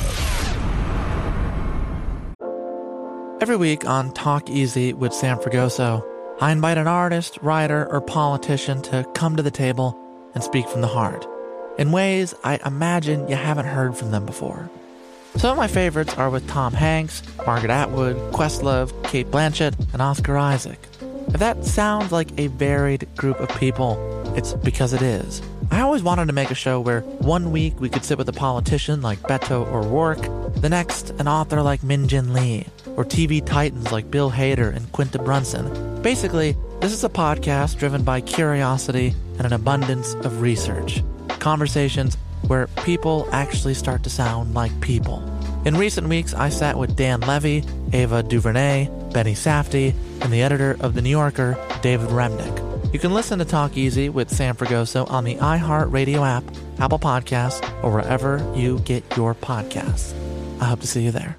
Every week on Talk Easy with Sam Fragoso, I invite an artist, writer, or politician to come to the table and speak from the heart in ways I imagine you haven't heard from them before. Some of my favorites are with Tom Hanks, Margaret Atwood, Questlove, Cate Blanchett, and Oscar Isaac. If that sounds like a varied group of people, it's because it is. I always wanted to make a show where one week we could sit with a politician like Beto O'Rourke, the next an author like Min Jin Lee, or TV titans like Bill Hader and Quinta Brunson. Basically, this is a podcast driven by curiosity and an abundance of research. Conversations where people actually start to sound like people. In recent weeks, I sat with Dan Levy, Ava DuVernay, Benny Safdie, and the editor of The New Yorker, David Remnick. You can listen to Talk Easy with Sam Fragoso on the iHeartRadio app, Apple Podcasts, or wherever you get your podcasts. I hope to see you there.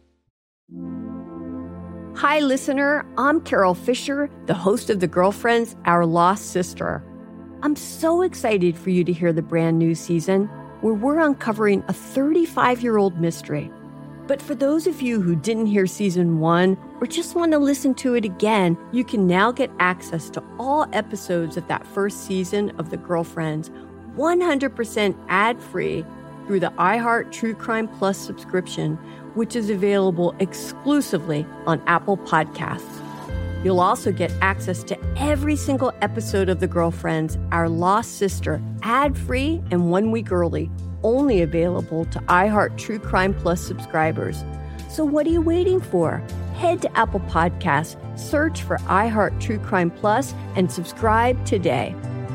Hi, listener. I'm Carol Fisher, the host of The Girlfriends, Our Lost Sister. I'm so excited for you to hear the brand new season where we're uncovering a 35-year-old mystery. But for those of you who didn't hear season 1 or just want to listen to it again, you can now get access to all episodes of that first season of The Girlfriends 100% ad-free through the iHeart True Crime Plus subscription, which is available exclusively on Apple Podcasts. You'll also get access to every single episode of The Girlfriends, Our Lost Sister, ad-free and 1 week early, only available to iHeart True Crime Plus subscribers. So what are you waiting for? Head to Apple Podcasts, search for iHeart True Crime Plus, and subscribe today.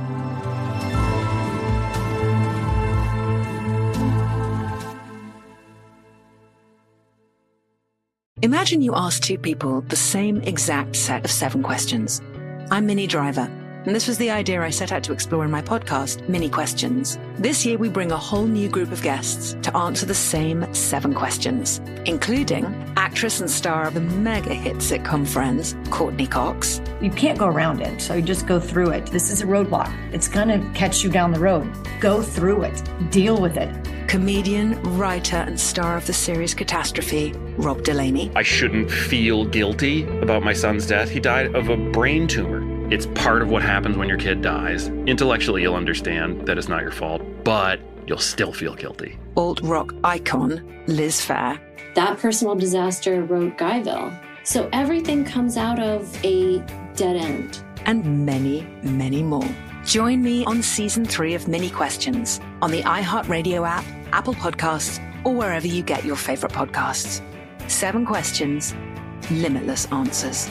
Imagine you ask two people the same exact set of 7 questions. I'm Minnie Driver, and this was the idea I set out to explore in my podcast, Mini Questions. This year, we bring a whole new group of guests to answer the same 7 questions, including actress and star of the mega hit sitcom Friends, Courtney Cox. You can't go around it, so you just go through it. This is a roadblock. It's going to catch you down the road. Go through it. Deal with it. Comedian, writer, and star of the series Catastrophe, Rob Delaney. I shouldn't feel guilty about my son's death. He died of a brain tumor. It's part of what happens when your kid dies. Intellectually, you'll understand that it's not your fault, but you'll still feel guilty. Alt-rock icon, Liz Phair. That personal disaster wrote Guyville. So everything comes out of a dead end. And many, many more. Join me on Season 3 of Mini Questions on the iHeartRadio app, Apple Podcasts, or wherever you get your favorite podcasts. 7 questions, limitless answers.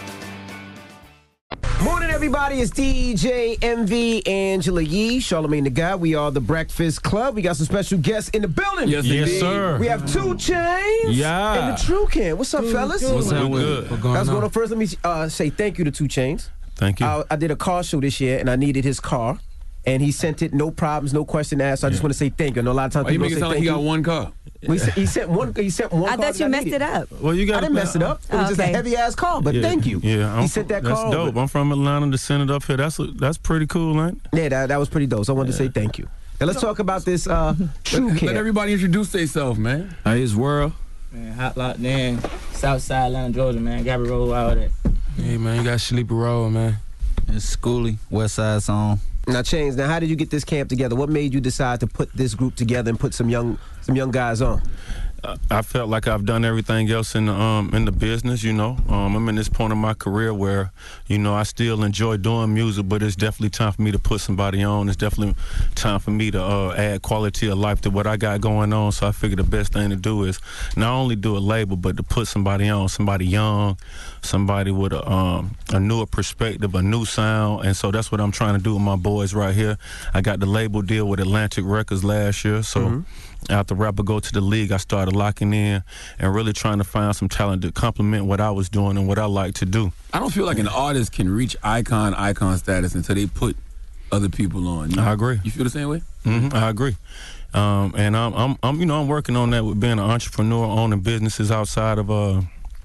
Morning, everybody. It's DJ MV, Angela Yee, Charlamagne the Guy. We are the Breakfast Club. We got some special guests in the building. Yes, sir. We have 2 Chainz Yeah. and the True Can. What's up, fellas? What's up? Good. That's going on. First, let me say thank you to 2 Chainz. Thank you. I did a car show this year, and I needed his car. And he sent it, no problems, no question asked. So I just want to say thank you. I know a lot of times Why you people make it say sound like thank he you. got one car? Well, he sent one. I thought you messed it up. Well, you got. I didn't mess it up. It was just a heavy ass car, but thank you. Yeah, he sent that car. That's dope. I'm from Atlanta to send it up here. That's pretty cool, ain't it? Yeah, that was pretty dope. So I wanted to say thank you. Now let's talk about this True Can. Let everybody introduce themselves, man. It's World. Man, Hot Locked In, Southside Atlanta, Georgia, man. Gabby Road, all that. Hey, man, you got Sleepy Road, man. It's Schoolie, West Side Song. Now, Chainz, how did you get this camp together? What made you decide to put this group together and put some young guys on? I felt like I've done everything else in the business, you know. I'm in this point of my career where, you know, I still enjoy doing music, but it's definitely time for me to put somebody on. It's definitely time for me to add quality of life to what I got going on. So I figured the best thing to do is not only do a label, but to put somebody on, somebody young, somebody with a newer perspective, a new sound. And so that's what I'm trying to do with my boys right here. I got the label deal with Atlantic Records last year, so after Rapper Go to the League, I started locking in and really trying to find some talent to complement what I was doing and what I like to do. I don't feel like an artist can reach icon status until they put other people on. I agree. You feel the same way? I agree. And I'm working on that with being an entrepreneur, owning businesses outside of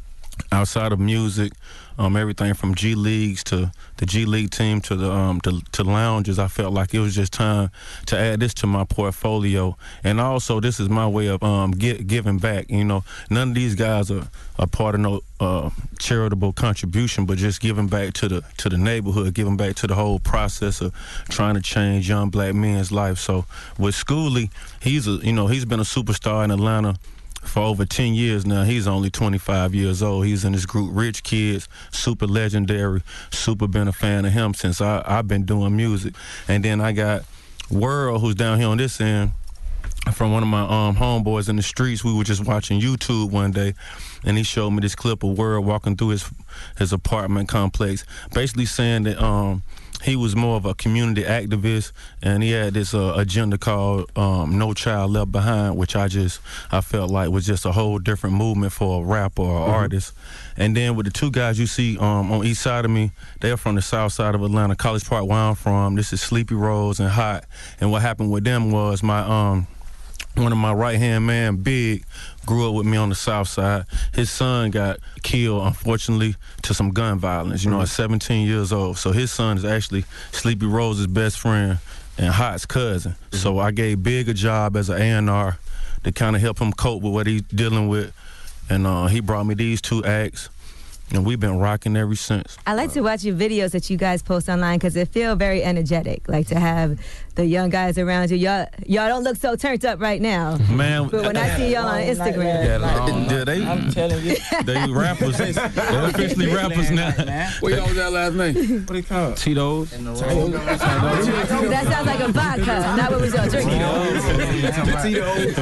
music. Everything from G Leagues to the G League team to the to lounges. I felt like it was just time to add this to my portfolio, and also this is my way of giving back. You know, none of these guys are a part of no charitable contribution, but just giving back to the neighborhood, giving back to the whole process of trying to change young black men's life. So with Schoolie, he's been a superstar in Atlanta for over 10 years now. He's only 25 years old. He's in this group, Rich Kids, super legendary, super been a fan of him since I've been doing music. And then I got World, who's down here on this end, from one of my homeboys in the streets. We were just watching YouTube one day, and he showed me this clip of World walking through his apartment complex, basically saying that he was more of a community activist, and he had this agenda called No Child Left Behind, which I felt like was just a whole different movement for a rapper or artist. And then with the 2 guys you see on each side of me, they're from the south side of Atlanta, College Park, where I'm from. This is Sleepy Rose and Hot. And what happened with them was my one of my right-hand man, Big, grew up with me on the south side. His son got killed, unfortunately, to some gun violence, you know, at 17 years old. So his son is actually Sleepy Rose's best friend and Hot's cousin. So I gave Big a job as an A&R to kind of help him cope with what he's dealing with. And he brought me these 2 acts. And we've been rocking ever since. I like to watch your videos that you guys post online because it feel very energetic. Like to have the young guys around you. Y'all don't look so turned up right now. Man, but when I see y'all on Instagram, I'm telling you, they rappers. They're officially rappers now. What y'all was that last name? What it called? Tito's. That sounds like a vodka. Not what was y'all drinking. Tito's.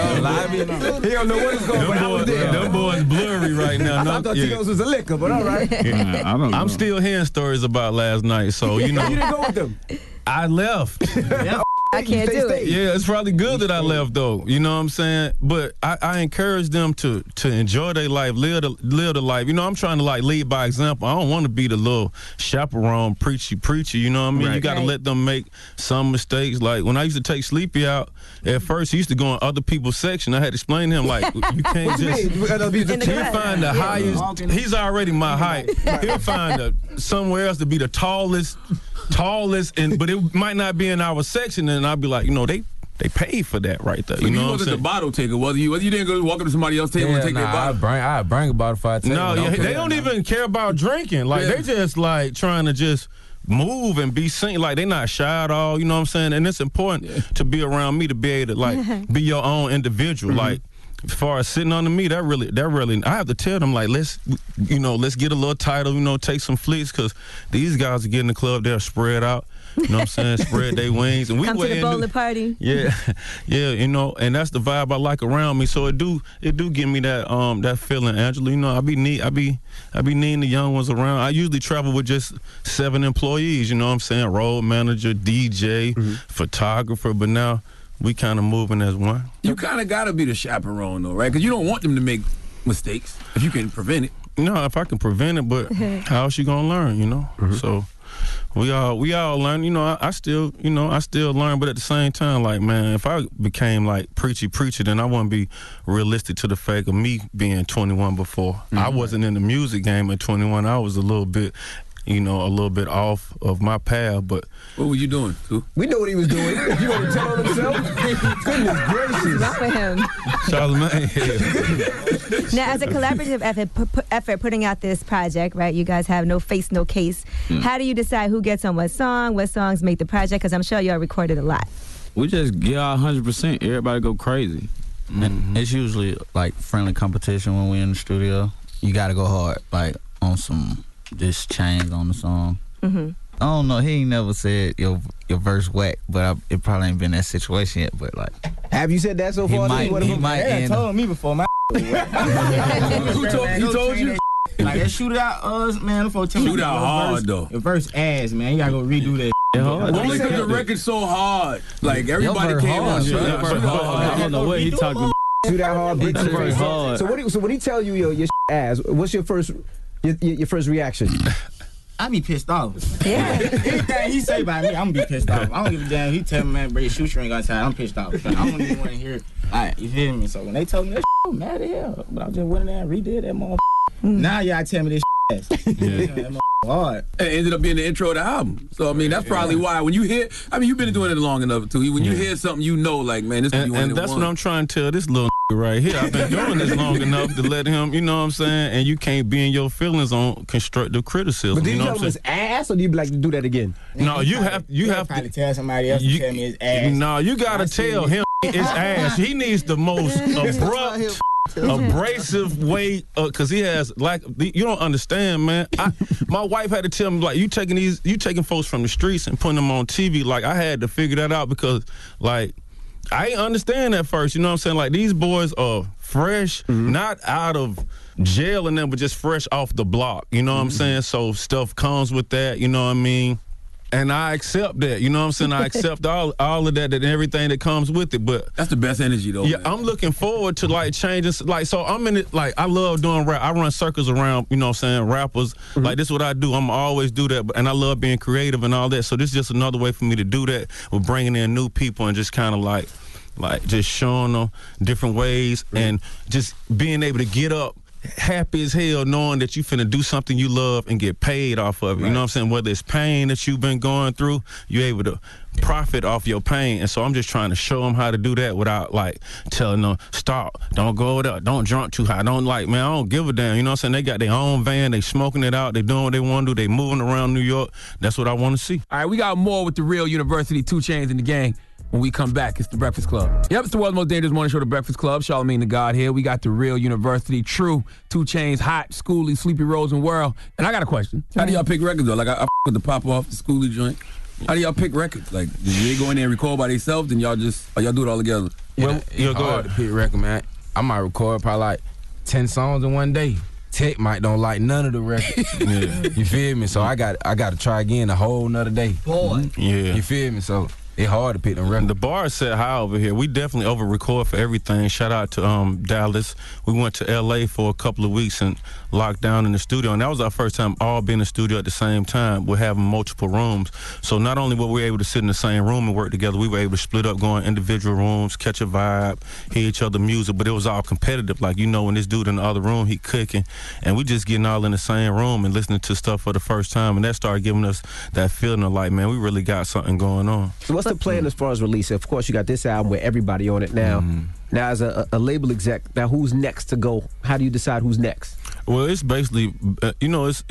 He don't know what it's called, but I was there. Them boys blurry right now. I thought Tito's was a liquor, but all right. Yeah, I don't know. I'm still hearing stories about last night, so you know. You didn't go with them. I left. I can't do it. Yeah, it's probably good that I left though. You know what I'm saying? But I encourage them to enjoy their life, live the life. You know, I'm trying to like lead by example. I don't want to be the little chaperone, preachy. You know what I mean? Right. You got to let them make some mistakes. Like when I used to take Sleepy out, at first he used to go in other people's section. I had to explain to him like, you can't just. He'll find the highest. He's already my height. He'll find somewhere else to be the tallest, but it might not be in our section, and I'll be like, you know, they paid for that right there. So you know you wasn't the bottle taker, whether you didn't go walk up to somebody else's table and take their bottle. I bring a bottle for I take. No, they don't even care about drinking. Like they just like trying to just move and be seen. Like they not shy at all. You know what I'm saying? And it's important to be around me to be able to like be your own individual. Like. As far as sitting under me, that really, I have to tell them like, let's get a little title, you know, take some flicks, because these guys are getting the club, they're spread out. You know what I'm saying? Spread their wings. And we come to the bowling party. Yeah, you know, and that's the vibe I like around me. So it do give me that feeling, Angela. You know, I be needing the young ones around. I usually travel with just 7 employees. You know what I'm saying? Road manager, DJ, photographer. But now we kind of moving as one. You kind of got to be the chaperone, though, right? Because you don't want them to make mistakes if you can prevent it. No, if I can prevent it, but how else you gonna learn? You know, so. We all learn, you know. I still learn, but at the same time, like, man, if I became like preachy, then I wouldn't be realistic to the fact of me being 21 before. I wasn't in the music game at 21. I was a little bit off of my path, but what were you doing, too? We know what he was doing. You want to tell on himself? Goodness gracious. Not with him. Charlamagne. Now, as a collaborative effort putting out this project, right, you guys have no face, no case. How do you decide who gets on what songs make the project? Because I'm sure y'all recorded a lot. We just get our 100%. Everybody go crazy. And it's usually like friendly competition when we in the studio. You got to go hard, like on some just change on the song. I don't know. He ain't never said your verse whack, but it probably ain't been that situation yet. But like, have you said that so far? He might. Told me before my. Who told you? Like that shootout, man. Shoot out hard though. The verse ass, man. You gotta go redo that. Only because the record's so hard. Like everybody came on. I don't know what he talking about. Shoot out hard, big very hard. So when he tell you your ass, what's your first reaction? I be pissed off. Yeah. Anything he say about me, I'm gonna be pissed off. I don't give a damn. He tell me, man, bring your shoestring outside. I'm pissed off. I don't even want to hear it. Alright, you feel me? So when they told me that, I'm mad as hell. But I just went in there and redid that motherfucker. Now y'all tell me this ass. That hard. And it ended up being the intro of the album. So I mean, that's probably why when you hear, I mean, you've been doing it long enough too. When you hear something, you know, like, man, this is and that's what I'm trying to tell this little right here. I've been doing this long enough to let him, you know what I'm saying, and you can't be in your feelings on constructive criticism. But do you know tell him his ass, or do you be like to do that again? No, you have probably tell somebody else to tell me his ass. No, you gotta tell him his ass. He needs the most abrupt, abrasive way, because he has, like, you don't understand, man. My wife had to tell me, like, you taking folks from the streets and putting them on TV. Like, I had to figure that out because, like, I ain't understand at first, you know what I'm saying? Like, these boys are fresh, not out of jail and them, but just fresh off the block, you know what I'm saying? So stuff comes with that, you know what I mean? And I accept that, you know what I'm saying? I accept all of that and everything that comes with it, but that's the best energy, though. Yeah, man. I'm looking forward to, like, changing, like, so I'm in it, like, I love doing rap. I run circles around, you know what I'm saying, rappers. Like, this is what I do. I'm always do that, and I love being creative and all that, so this is just another way for me to do that with bringing in new people and just kind of, like, Like just showing them different ways and just being able to get up happy as hell knowing that you finna do something you love and get paid off of it. You know what I'm saying? Whether it's pain that you've been going through, you're able to profit off your pain. And so I'm just trying to show them how to do that without like telling them, stop, don't go there, don't jump too high. Don't like, man, I don't give a damn. You know what I'm saying? They got their own van, they smoking it out, they doing what they want to do, they moving around New York. That's what I want to see. All right, we got more with The Real University, 2 Chainz and the gang. When we come back, it's The Breakfast Club. Yep, it's the world's most dangerous morning show, The Breakfast Club. Charlamagne the God here. We got The Real University, True, 2 Chainz, Hot, Schoolie, Sleepy Rose, and World. And I got a question. How do y'all pick records, though? Like, I with the Pop Off, the Schoolie joint. How do y'all pick records? Like, do they go in there and record by themselves, and y'all do it all together? Yeah, it's hard to pick record, man. I might record probably like 10 songs in one day. Tech might don't like none of the records. You feel me? So I got to try again a whole nother day. Boy. Yeah. You feel me? So it's hard to pick them records. The bar is set high over here. We definitely over-record for everything. Shout out to Dallas. We went to L.A. for a couple of weeks and locked down in the studio. And that was our first time all being in the studio at the same time. We're having multiple rooms. So not only were we able to sit in the same room and work together, we were able to split up, go in individual rooms, catch a vibe, hear each other music. But it was all competitive. Like, you know, when this dude in the other room, he cooking. And we just getting all in the same room and listening to stuff for the first time. And that started giving us that feeling of like, man, we really got something going on. So what's the plan as far as release? Of course, you got this album with everybody on it now. Now, as a label exec, now who's next to go? How do you decide who's next? Well, it's basically, you know, it's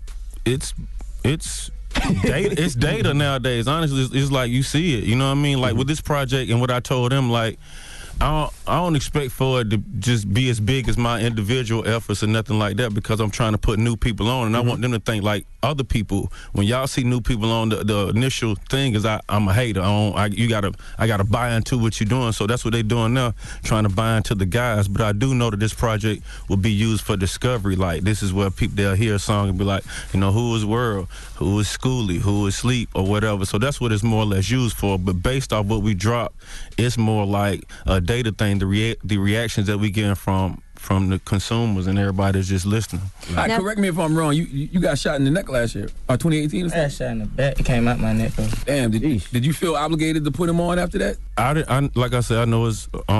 data. It's data nowadays. Honestly, it's like you see it. You know what I mean? Like with this project and what I told them, like I don't expect for it to just be as big as my individual efforts or nothing like that, because I'm trying to put new people on, and I want them to think like other people. When y'all see new people on, the initial thing is I'm a hater. I gotta buy into what you're doing. So that's what they're doing now, trying to buy into the guys. But I do know that this project will be used for discovery. Like this is where people, they'll hear a song and be like, you know, who is World, who is Schoolie, who is Sleep, or whatever. So that's what it's more or less used for. But based off what we drop, it's more like a data thing. The reactions that we get from the consumers and everybody that's just listening. All right, correct me if I'm wrong. You got shot in the neck last year, or 2018 or something? I got shot in the back. It came out my neck, though. Damn, did you feel obligated to put him on after that? Like I said, I know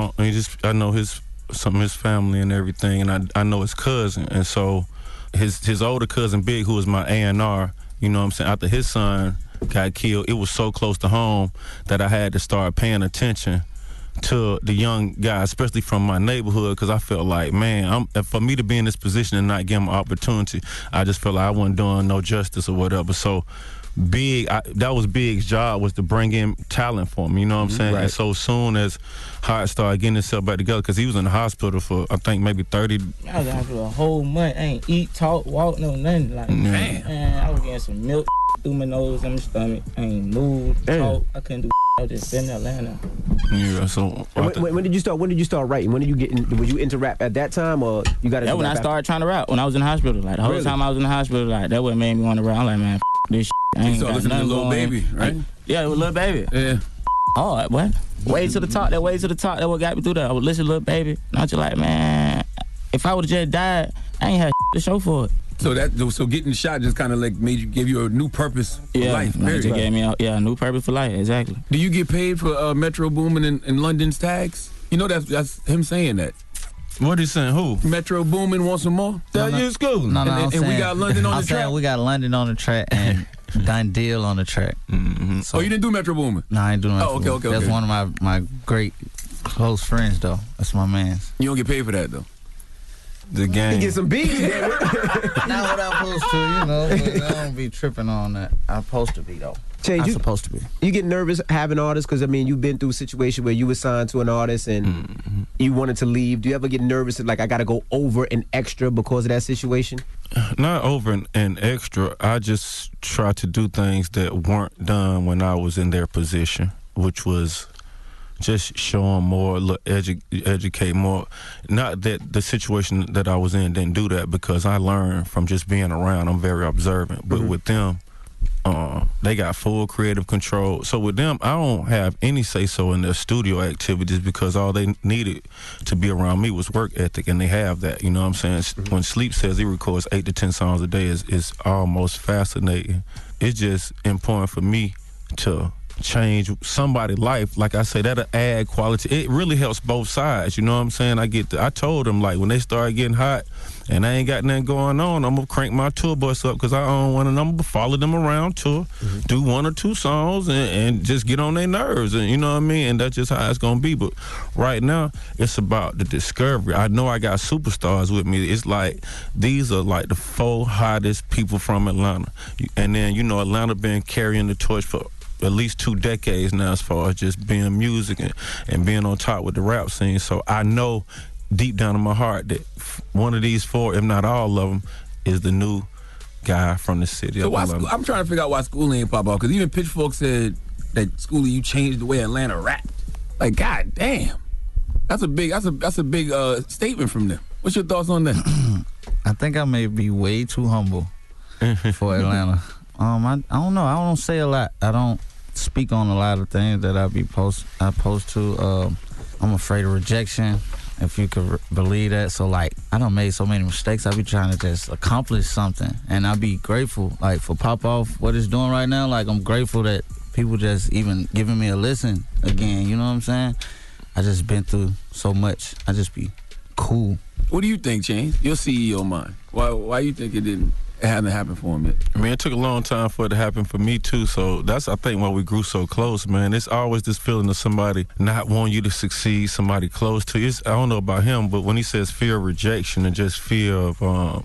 I know some of his family and everything, and I know his cousin, and so his older cousin Big, who was my A&R, you know what I'm saying, after his son got killed, it was so close to home that I had to start paying attention to the young guys, especially from my neighborhood, because I felt like, man, for me to be in this position and not give him an opportunity, I just felt like I wasn't doing no justice or whatever. So Big, that was Big's job, was to bring in talent for me, you know what I'm saying? Right. And so soon as Hot started getting himself back together, because he was in the hospital for, I think, maybe 30. I was in the hospital a whole month. I ain't eat, talk, walk, no nothing. Like, man, I was getting some milk through my nose and my stomach. I ain't moved, talk. I couldn't do. I was just sitting in Atlanta. Yeah, so when did you start? When did you start writing? When did you get? Were you into rap at that time, or you got? That when I started trying to rap. When I was in the hospital, like the whole time I was in the hospital, like that what made me want to rap. I'm like, man, this. I ain't got listening to Lil Baby, right? Yeah, with Lil Baby. Yeah. Oh, what? Way to the top. That way to the top. That what got me through that. I would listen to Lil Baby. And I was just like, man, if I would have just died, I ain't had to show for it. So getting shot just kind of like give you a new purpose for life. It just gave me a new purpose for life. Exactly. Do you get paid for Metro Boomin and London's tags? You know that's him saying that. What he saying? Who? Metro Boomin wants some more. No, you school. No, and we got London on the track. We got London on the track and Done Deal on the track. So, you didn't do Metro Boomin? No, I ain't doing Metro Boomin. Okay. That's one of my great close friends though. That's my man's. You don't get paid for that though. The game. You get some beats, damn it. Not what I'm supposed to, you know. But I don't be tripping on that. I'm supposed to be though. I'm supposed to be. You get nervous having artists, because I mean you've been through a situation where you were signed to an artist and you wanted to leave. Do you ever get nervous like I got to go over and extra because of that situation? Not over and extra. I just try to do things that weren't done when I was in their position, which was just show them more, educate more. Not that the situation that I was in didn't do that, because I learned from just being around. I'm very observant. But with them, they got full creative control. So with them, I don't have any say-so in their studio activities, because all they needed to be around me was work ethic, and they have that. You know what I'm saying? When Sleep says he records 8 to 10 songs a day, is almost fascinating. It's just important for me to change somebody's life, like I say, that'll add quality. It really helps both sides, you know what I'm saying? I told them, like, when they start getting hot and I ain't got nothing going on, I'm gonna crank my tour bus up because I own one, and I'm gonna follow them around tour, do 1 or 2 songs and just get on their nerves, and you know what I mean? And that's just how it's gonna be. But right now, it's about the discovery. I know I got superstars with me. It's like, these are like the 4 hottest people from Atlanta. And then, you know, Atlanta been carrying the torch for at least 2 decades now as far as just being music and being on top with the rap scene. So I know deep down in my heart that one of these 4, if not all of them, is the new guy from the city. So I'm trying to figure out why Schoolie ain't pop off, because even Pitchfork said that Schoolie, you changed the way Atlanta rapped. Like, god damn, that's a big statement from them. What's your thoughts on that? I think I may be way too humble for Atlanta. I don't know. I don't say a lot. I don't speak on a lot of things that I post to. I'm afraid of rejection, if you could believe that. So, like, I done made so many mistakes. I be trying to just accomplish something, and I be grateful, like, for Pop Off, what it's doing right now. Like, I'm grateful that people just even giving me a listen again. You know what I'm saying? I just been through so much. I just be cool. What do you think, Chainz? Your CEO mind. Why you think it hasn't happened for him yet? I mean, it took a long time for it to happen for me too, so that's, I think, why we grew so close, man. It's always this feeling of somebody not wanting you to succeed, somebody close to you. I don't know about him, but when he says fear of rejection and just fear of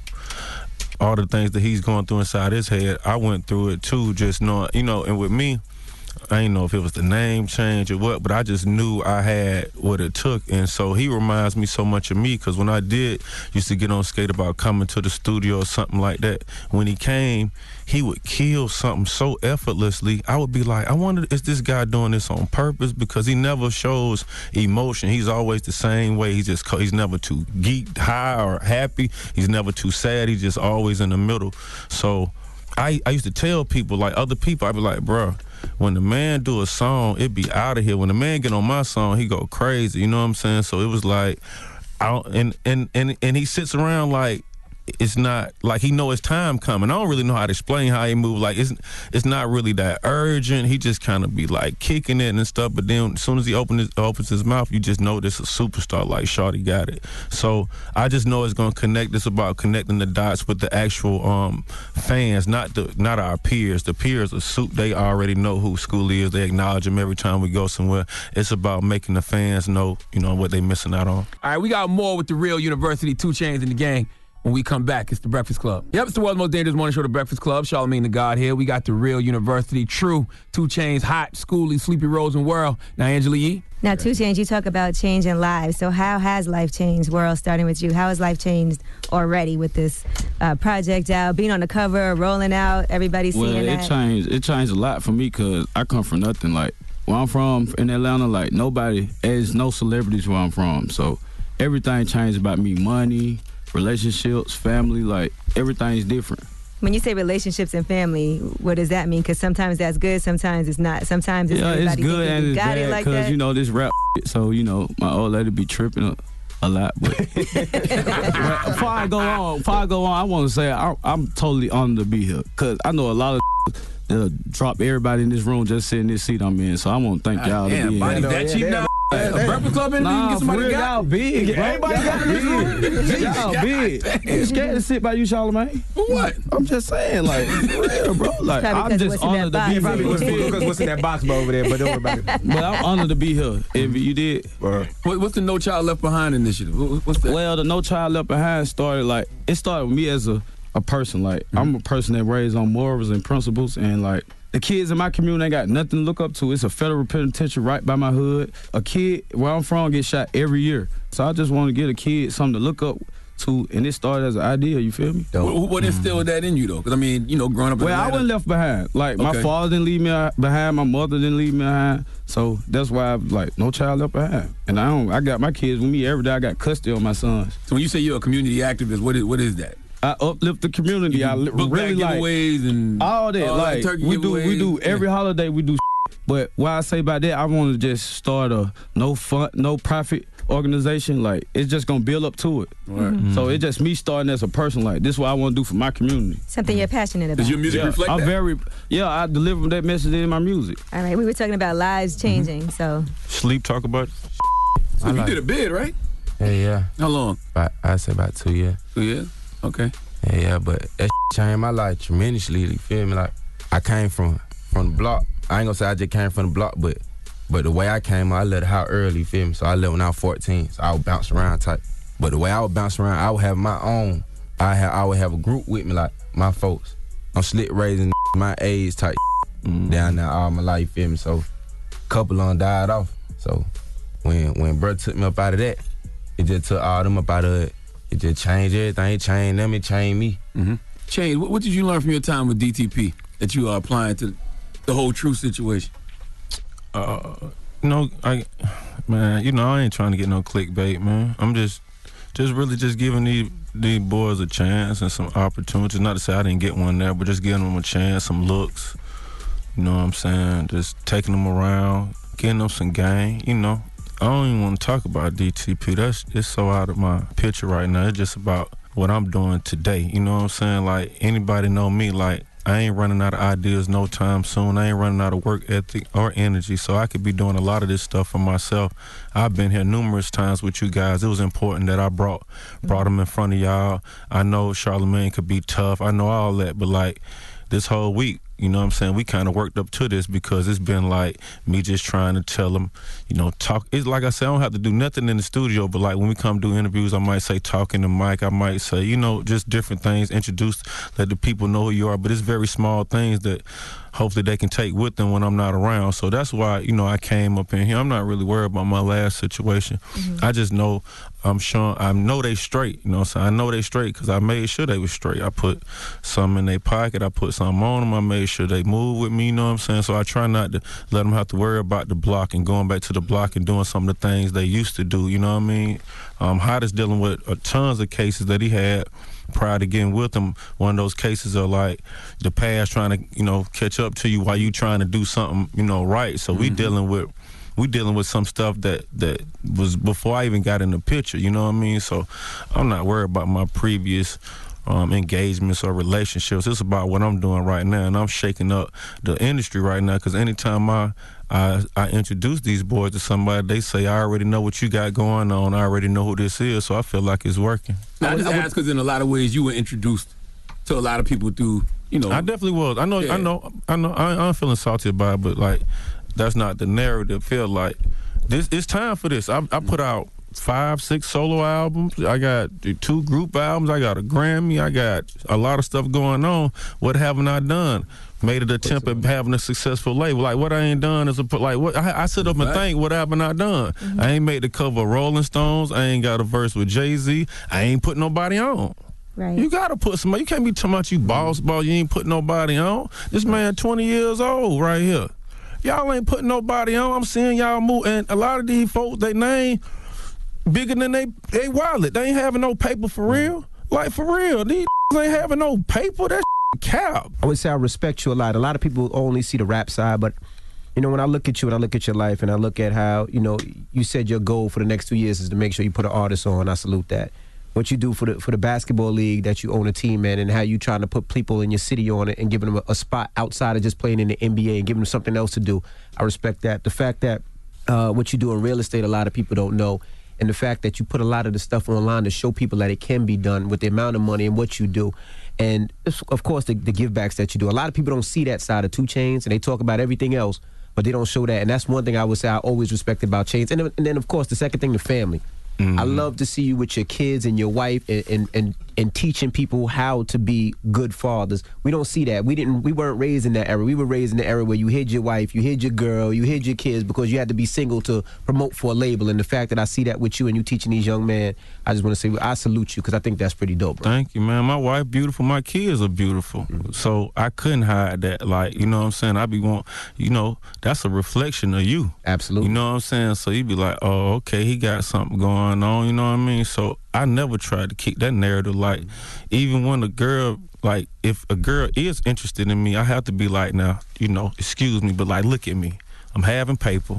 all the things that he's going through inside his head, I went through it too, just knowing, you know, and with me, I didn't know if it was the name change or what, but I just knew I had what it took. And so he reminds me so much of me, because when I used to get on skate about coming to the studio or something like that, when he came, he would kill something so effortlessly. I would be like, I wonder, is this guy doing this on purpose? Because he never shows emotion. He's always the same way. He's never too geeked, high, or happy. He's never too sad. He's just always in the middle. So I used to tell people, like other people, I'd be like, bro, when the man do a song, it be out of here. When the man get on my song, he go crazy. You know what I'm saying? So it was like, and he sits around like, it's not like he know his time coming. I don't really know how to explain how he move. Like, it's not really that urgent. He just kind of be like kicking it and stuff. But then as soon as he opens his mouth, you just know this is a superstar. Like, Shawty got it. So I just know it's gonna connect. It's about connecting the dots with the actual fans, not our peers. The peers are they already know who Schoolie is. They acknowledge him every time we go somewhere. It's about making the fans know, you know, what they missing out on. All right, we got more with The Real University, 2 Chainz in the gang. When we come back, it's The Breakfast Club. Yep, it's the world's most dangerous morning show, The Breakfast Club. Charlamagne the God here. We got The Real University, True, 2 Chainz, Hot, Schoolie, Sleepy Rose, and World. Now, Angela Yee. Now, 2 Chainz, you talk about changing lives. So how has life changed, World, starting with you? How has life changed already with this project out, being on the cover, rolling out, everybody seeing that? It changed a lot for me, because I come from nothing. Like, where I'm from in Atlanta, like, there's no celebrities where I'm from. So everything changed about me, money, relationships, family, like, everything's different. When you say relationships and family, what does that mean? Because sometimes that's good, sometimes it's not. Sometimes it's everybody it's good and you it's got bad, it like because, that. you know, this rap so, you know, my old lady be tripping a lot. But before I go on, I want to say I'm totally honored to be here, because I know a lot of they'll drop everybody in this room just sitting in this seat I'm in. So I want to thank y'all to be here. That cheap now? A Breakfast Club in there, you can get somebody got y'all big, bro. Everybody got in this room. Y'all big. You scared to sit by you, Charlamagne? For what? I'm just saying, like, for real, bro. Like, I'm just honored to be here. Probably because what's in that box over there, but don't worry about it. But I'm honored to be here. If you did. What's the No Child Left Behind initiative? What's that? Well, the No Child Left Behind started with me as a person. Like, I'm a person that raised on morals and principles, and, like, the kids in my community ain't got nothing to look up to. It's a federal penitentiary right by my hood. A kid where I'm from gets shot every year. So I just want to get a kid something to look up to, and it started as an idea, you feel me? What instilled that in you, though? Because, I mean, you know, growing up in Atlanta. I wasn't left behind. Like, my father didn't leave me behind. My mother didn't leave me behind. So that's why I'm like, no child left behind. And I got my kids with me every day. I got custody of my sons. So when you say you're a community activist, what is that? I uplift the community. I really like giveaways and all that. Like, we do every holiday. We do. But what I say about that, I want to just start a no profit organization, like, it's just gonna build up to it. Right. Mhm. So it's just me starting as a person, like, this is what I want to do for my community. Something you're passionate about. Does your music reflect that? I deliver that message in my music. All right, we were talking about lives changing, so. Sleep talk about. So you did a bid, right? Yeah. How long? I'd say about 2 years. 2 years? Okay. Yeah, but that changed my life tremendously. You feel me? Like, I came from the block. I ain't gonna say I just came from the block, but the way I came, I left the house early. You feel me? So I left when I was 14. So I would bounce around type. But the way I would bounce around, I would have my own. I would have a group with me, like my folks. I'm slick raising my age type down there all my life. You feel me? So a couple of them died off. So when brother took me up out of that, it just took all them up out of it. It just changed everything. It changed them. It changed me. Change. What did you learn from your time with DTP that you are applying to the whole true situation? I ain't trying to get no clickbait, man. I'm just really just giving these boys a chance and some opportunities. Not to say I didn't get one there, but just giving them a chance, some looks. You know what I'm saying? Just taking them around, getting them some game. You know, I don't even want to talk about DTP. It's so out of my picture right now. It's just about what I'm doing today. You know what I'm saying? Like, anybody know me, like, I ain't running out of ideas no time soon. I ain't running out of work ethic or energy, so I could be doing a lot of this stuff for myself. I've been here numerous times with you guys. It was important that I brought them in front of y'all. I know Charlamagne could be tough. I know all that, but, like, this whole week, you know what I'm saying, we kind of worked up to this because it's been like me just trying to tell them, talk. It's like I said, I don't have to do nothing in the studio, but like when we come do interviews, I might say talk in the mic. I might say, just different things, introduce, let the people know who you are. But it's very small things that hopefully they can take with them when I'm not around. So that's why, I came up in here. I'm not really worried about my last situation. I just know I know they straight, so I know they straight because I made sure they was straight. I put something in their pocket. I put something on them. I made sure they move with me, you know what I'm saying? So I try not to let them have to worry about the block and going back to the block and doing some of the things they used to do, you know what I mean? Hot is dealing with tons of cases that he had prior to getting with him. One of those cases are like the past trying to, catch up to you while you trying to do something, right. So we dealing with some stuff that was before I even got in the picture, you know what I mean? So I'm not worried about my previous engagements or relationships. It's about what I'm doing right now, and I'm shaking up the industry right now because anytime I introduce these boys to somebody, they say, I already know what you got going on. I already know who this is, so I feel like it's working. Now, I just ask because in a lot of ways you were introduced to a lot of people through, I definitely was. I know. I'm feeling salty about it, but like, that's not the narrative. Feel like it's time for this. I put out 5, 6 solo albums. I got 2 group albums. I got a Grammy. I got a lot of stuff going on. What haven't I done? Made an attempt at having a successful label. Like, what I ain't done is I sit up and think, what haven't I done? I ain't made the cover of Rolling Stones. I ain't got a verse with Jay-Z. I ain't put nobody on. Right. You gotta put somebody. You can't be talking about you boss. You ain't put nobody on. This man 20 years old right here. Y'all ain't putting nobody on. I'm seeing y'all move, and a lot of these folks, they name bigger than they wallet. They ain't having no paper for real. Like, for real, these ain't having no paper. That cap. I would say I respect you a lot. A lot of people only see the rap side, but when I look at you and I look at your life and I look at how, you said your goal for the next 2 years is to make sure you put an artist on. I salute that. What you do for the basketball league that you own a team in, and how you trying to put people in your city on it and giving them a spot outside of just playing in the NBA and giving them something else to do. I respect that. The fact that what you do in real estate, a lot of people don't know. And the fact that you put a lot of the stuff online to show people that it can be done with the amount of money and what you do. And, of course, the give-backs that you do. A lot of people don't see that side of 2 Chainz, and they talk about everything else, but they don't show that. And that's one thing I would say I always respected about Chainz. And then, of course, the second thing, the family. I love to see you with your kids and your wife and teaching people how to be good fathers. We don't see that. We weren't raised in that era. We were raised in the era where you hid your wife, you hid your girl, you hid your kids because you had to be single to promote for a label. And the fact that I see that with you and you teaching these young men, I just want to say I salute you because I think that's pretty dope, bro. Thank you, man. My wife beautiful. My kids are beautiful. So I couldn't hide that. Like, you know what I'm saying? I be want, that's a reflection of you. Absolutely. You know what I'm saying? So you be like, oh, okay, he got something going on, you know what I mean? So I never tried to kick that narrative. Like, even when a girl, like, if a girl is interested in me, I have to be like, now, excuse me, but like, look at me. I'm having paper.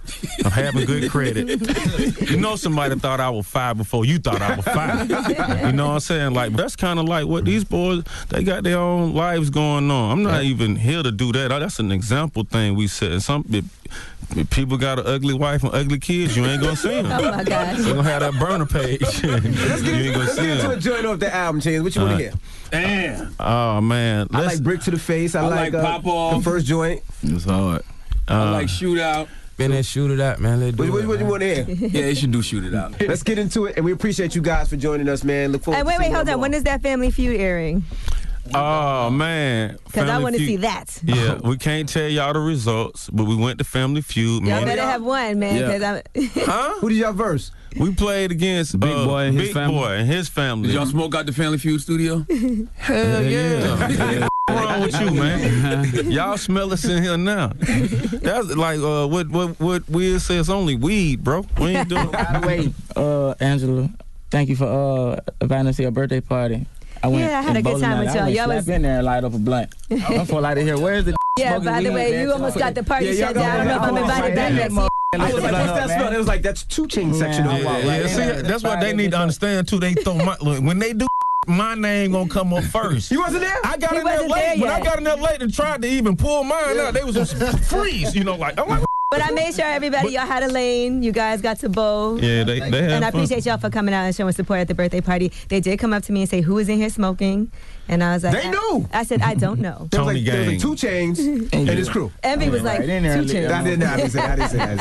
I'm having good credit. You know somebody thought I was 5 before you thought I was 5. You know what I'm saying? Like, that's kind of like what these boys, they got their own lives going on. I'm not even here to do that. That's an example thing we said. If people got an ugly wife and ugly kids, you ain't gonna see them. Oh my gosh. You're gonna have that burner page. Let's get into a joint off the album, Chance. What you want to hear? Damn. Oh, man. I like Brick to the Face. I like Pop Off. the first joint. It's hard. I like Shootout. Been there, Shoot It Out, man. What you want to hear? Yeah, they should do Shoot It Out. Let's get into it, and we appreciate you guys for joining us, man. Look forward And to wait, seeing hold you on. more. When is that Family Feud airing? Oh, man. Because I want to see that. Yeah, we can't tell y'all the results, but we went to Family Feud. Y'all Man. better have one, man. Yeah. Huh? Who did y'all verse? We played against Big Boy and his family. Boy and his family. Did y'all smoke out the Family Feud studio? Hell yeah. What's wrong with you, man? Y'all smell us in here now. That's like what Will says, it's only weed, bro. We ain't doing. By the way, Angela, thank you for inviting us to your birthday party. I had a good time with y'all. Y'all was in there and light up a blunt. I'm for light of here. Where's the Yeah, by the way, you almost got the party shut down. I don't know if I'm invited back next year. I was like, what's that smell? It was like, that's 2 Chainz section of the wall. Yeah, see, that's what they need to understand too. They throw look, when they do, my name gonna come up first. You wasn't there? I got in there late. When I got in there late and tried to even pull mine out, they was on freeze. You know, like I'm like. But I made sure everybody, y'all had a lane. You guys got to bowl. Yeah, they had And I fun. appreciate y'all for coming out and showing support at the birthday party. They did come up to me and say, who is in here smoking? And I was like, They knew. I said, I don't know. There was like 2 Chainz and his crew. Envy was like, 2 Chainz. I didn't say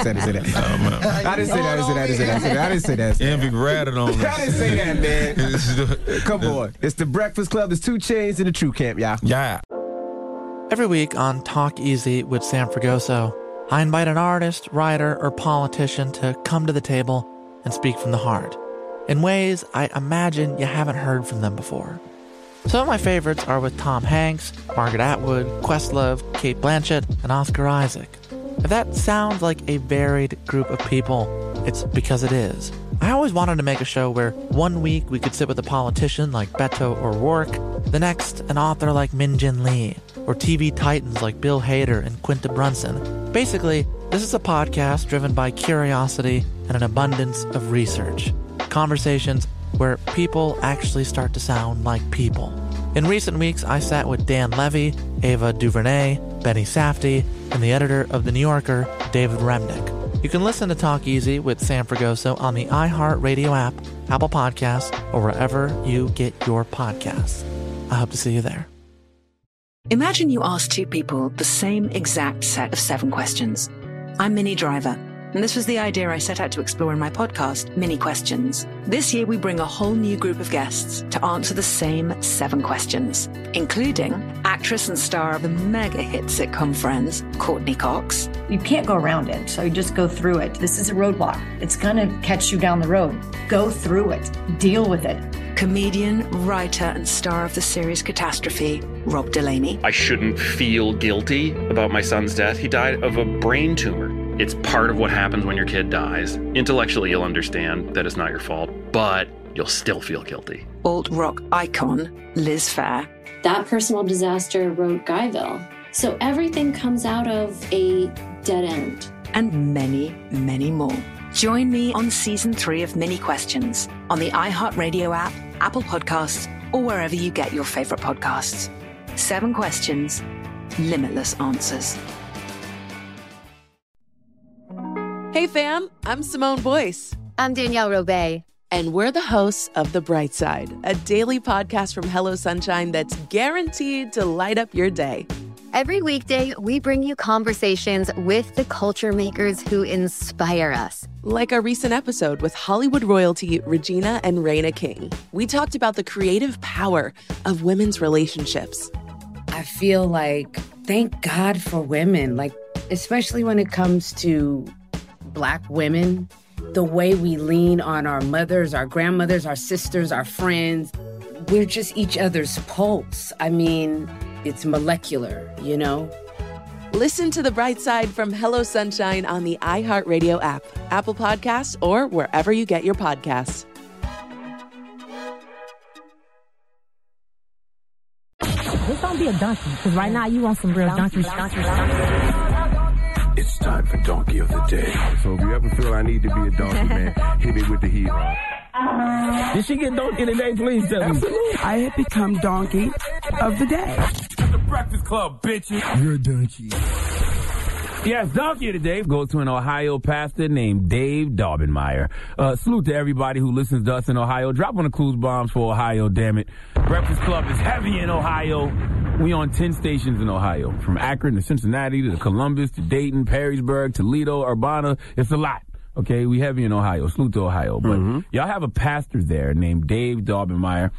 that. Envy ratted on us. I didn't say that, man. Come on. It's the Breakfast Club. It's 2 Chainz and the True Camp, y'all. Yeah. Every week on Talk Easy with Sam Fragoso, I invite an artist, writer, or politician to come to the table and speak from the heart in ways I imagine you haven't heard from them before. Some of my favorites are with Tom Hanks, Margaret Atwood, Questlove, Cate Blanchett, and Oscar Isaac. If that sounds like a varied group of people, it's because it is. I always wanted to make a show where one week we could sit with a politician like Beto O'Rourke, the next an author like Min Jin Lee, or TV titans like Bill Hader and Quinta Brunson. Basically, this is a podcast driven by curiosity and an abundance of research. Conversations where people actually start to sound like people. In recent weeks, I sat with Dan Levy, Ava DuVernay, Benny Safdie, and the editor of The New Yorker, David Remnick. You can listen to Talk Easy with Sam Fragoso on the iHeartRadio app, Apple Podcasts, or wherever you get your podcasts. I hope to see you there. Imagine you ask 2 people the same exact set of 7 questions. I'm Minnie Driver, and this was the idea I set out to explore in my podcast, Mini Questions. This year, we bring a whole new group of guests to answer the same 7 questions, including actress and star of the mega hit sitcom Friends, Courtney Cox. You can't go around it, so you just go through it. This is a roadblock. It's gonna catch you down the road. Go through it. Deal with it. Comedian, writer, and star of the series Catastrophe, Rob Delaney. I shouldn't feel guilty about my son's death. He died of a brain tumor. It's part of what happens when your kid dies. Intellectually, you'll understand that it's not your fault, but you'll still feel guilty. Alt-rock icon, Liz Phair. That personal disaster wrote Guyville. So everything comes out of a dead end. And many, many more. Join me on Season 3 of Mini Questions on the iHeartRadio app, Apple Podcasts, or wherever you get your favorite podcasts. 7 questions, limitless answers. Hey fam, I'm Simone Boyce. I'm Danielle Robay. And we're the hosts of The Bright Side, a daily podcast from Hello Sunshine that's guaranteed to light up your day. Every weekday, we bring you conversations with the culture makers who inspire us. Like our recent episode with Hollywood royalty Regina and Raina King. We talked about the creative power of women's relationships. I feel like, thank God for women, like, especially when it comes to Black women, the way we lean on our mothers, our grandmothers, our sisters, our friends. We're just each other's pulse. I mean, it's molecular, you know? Listen to The Bright Side from Hello Sunshine on the iHeartRadio app, Apple Podcasts, or wherever you get your podcasts. This don't be a donkey, because right now you want some real donkey. It's time for Donkey of the Day. So if you ever feel I need to be a donkey, man, hit me with the heat. Did she get Donkey of the Day? Please tell me. I have become Donkey of the Day. The Breakfast Club, bitches. You're a donkey. Yes, Donkey of the Day goes to an Ohio pastor named Dave Daubenmire. Salute to everybody who listens to us in Ohio. Drop on the clues bombs for Ohio, damn it. Breakfast Club is heavy in Ohio. We on 10 stations in Ohio, from Akron to Cincinnati to Columbus to Dayton, Perrysburg, Toledo, Urbana. It's a lot. Okay, we heavy in Ohio. Salute to Ohio. But y'all have a pastor there named Dave Daubenmire.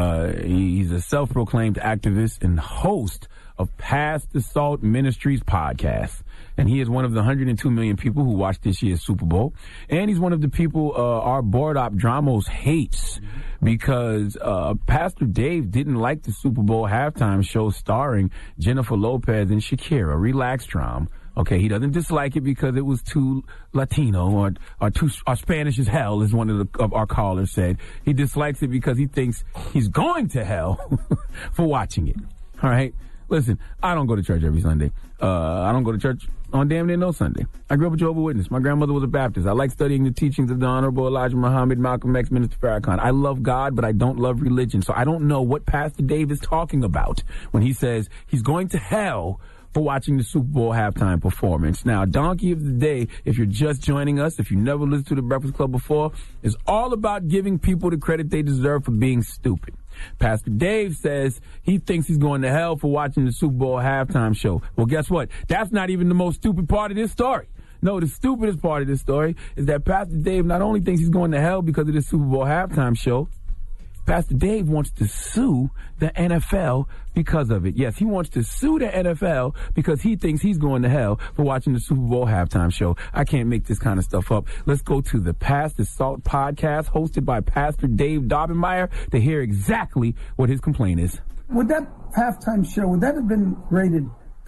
He's a self-proclaimed activist and host of Pass the Salt Ministries podcast. And he is one of the 102 million people who watched this year's Super Bowl. And he's one of the people our board op Dramos hates because Pastor Dave didn't like the Super Bowl halftime show starring Jennifer Lopez and Shakira. Relax, Drom. Okay, he doesn't dislike it because it was too Latino or too Spanish as hell, as one of our callers said. He dislikes it because he thinks he's going to hell for watching it. All right? Listen, I don't go to church every Sunday. I don't go to church on damn near no Sunday. I grew up a Jehovah's Witness. My grandmother was a Baptist. I like studying the teachings of the Honorable Elijah Muhammad, Malcolm X, Minister Farrakhan. I love God, but I don't love religion. So I don't know what Pastor Dave is talking about when he says he's going to hell for watching the Super Bowl halftime performance. Now, Donkey of the Day, if you're just joining us, if you never listened to the Breakfast Club before, is all about giving people the credit they deserve for being stupid. Pastor Dave says he thinks he's going to hell for watching the Super Bowl halftime show. Well, guess what? That's not even the most stupid part of this story. No, the stupidest part of this story is that Pastor Dave not only thinks he's going to hell because of the Super Bowl halftime show, Pastor Dave wants to sue the NFL because of it. Yes, he wants to sue the NFL because he thinks he's going to hell for watching the Super Bowl halftime show. I can't make this kind of stuff up. Let's go to the Pass the Salt podcast hosted by Pastor Dave Daubenmire to hear exactly what his complaint is. Would that halftime show, would that have been rated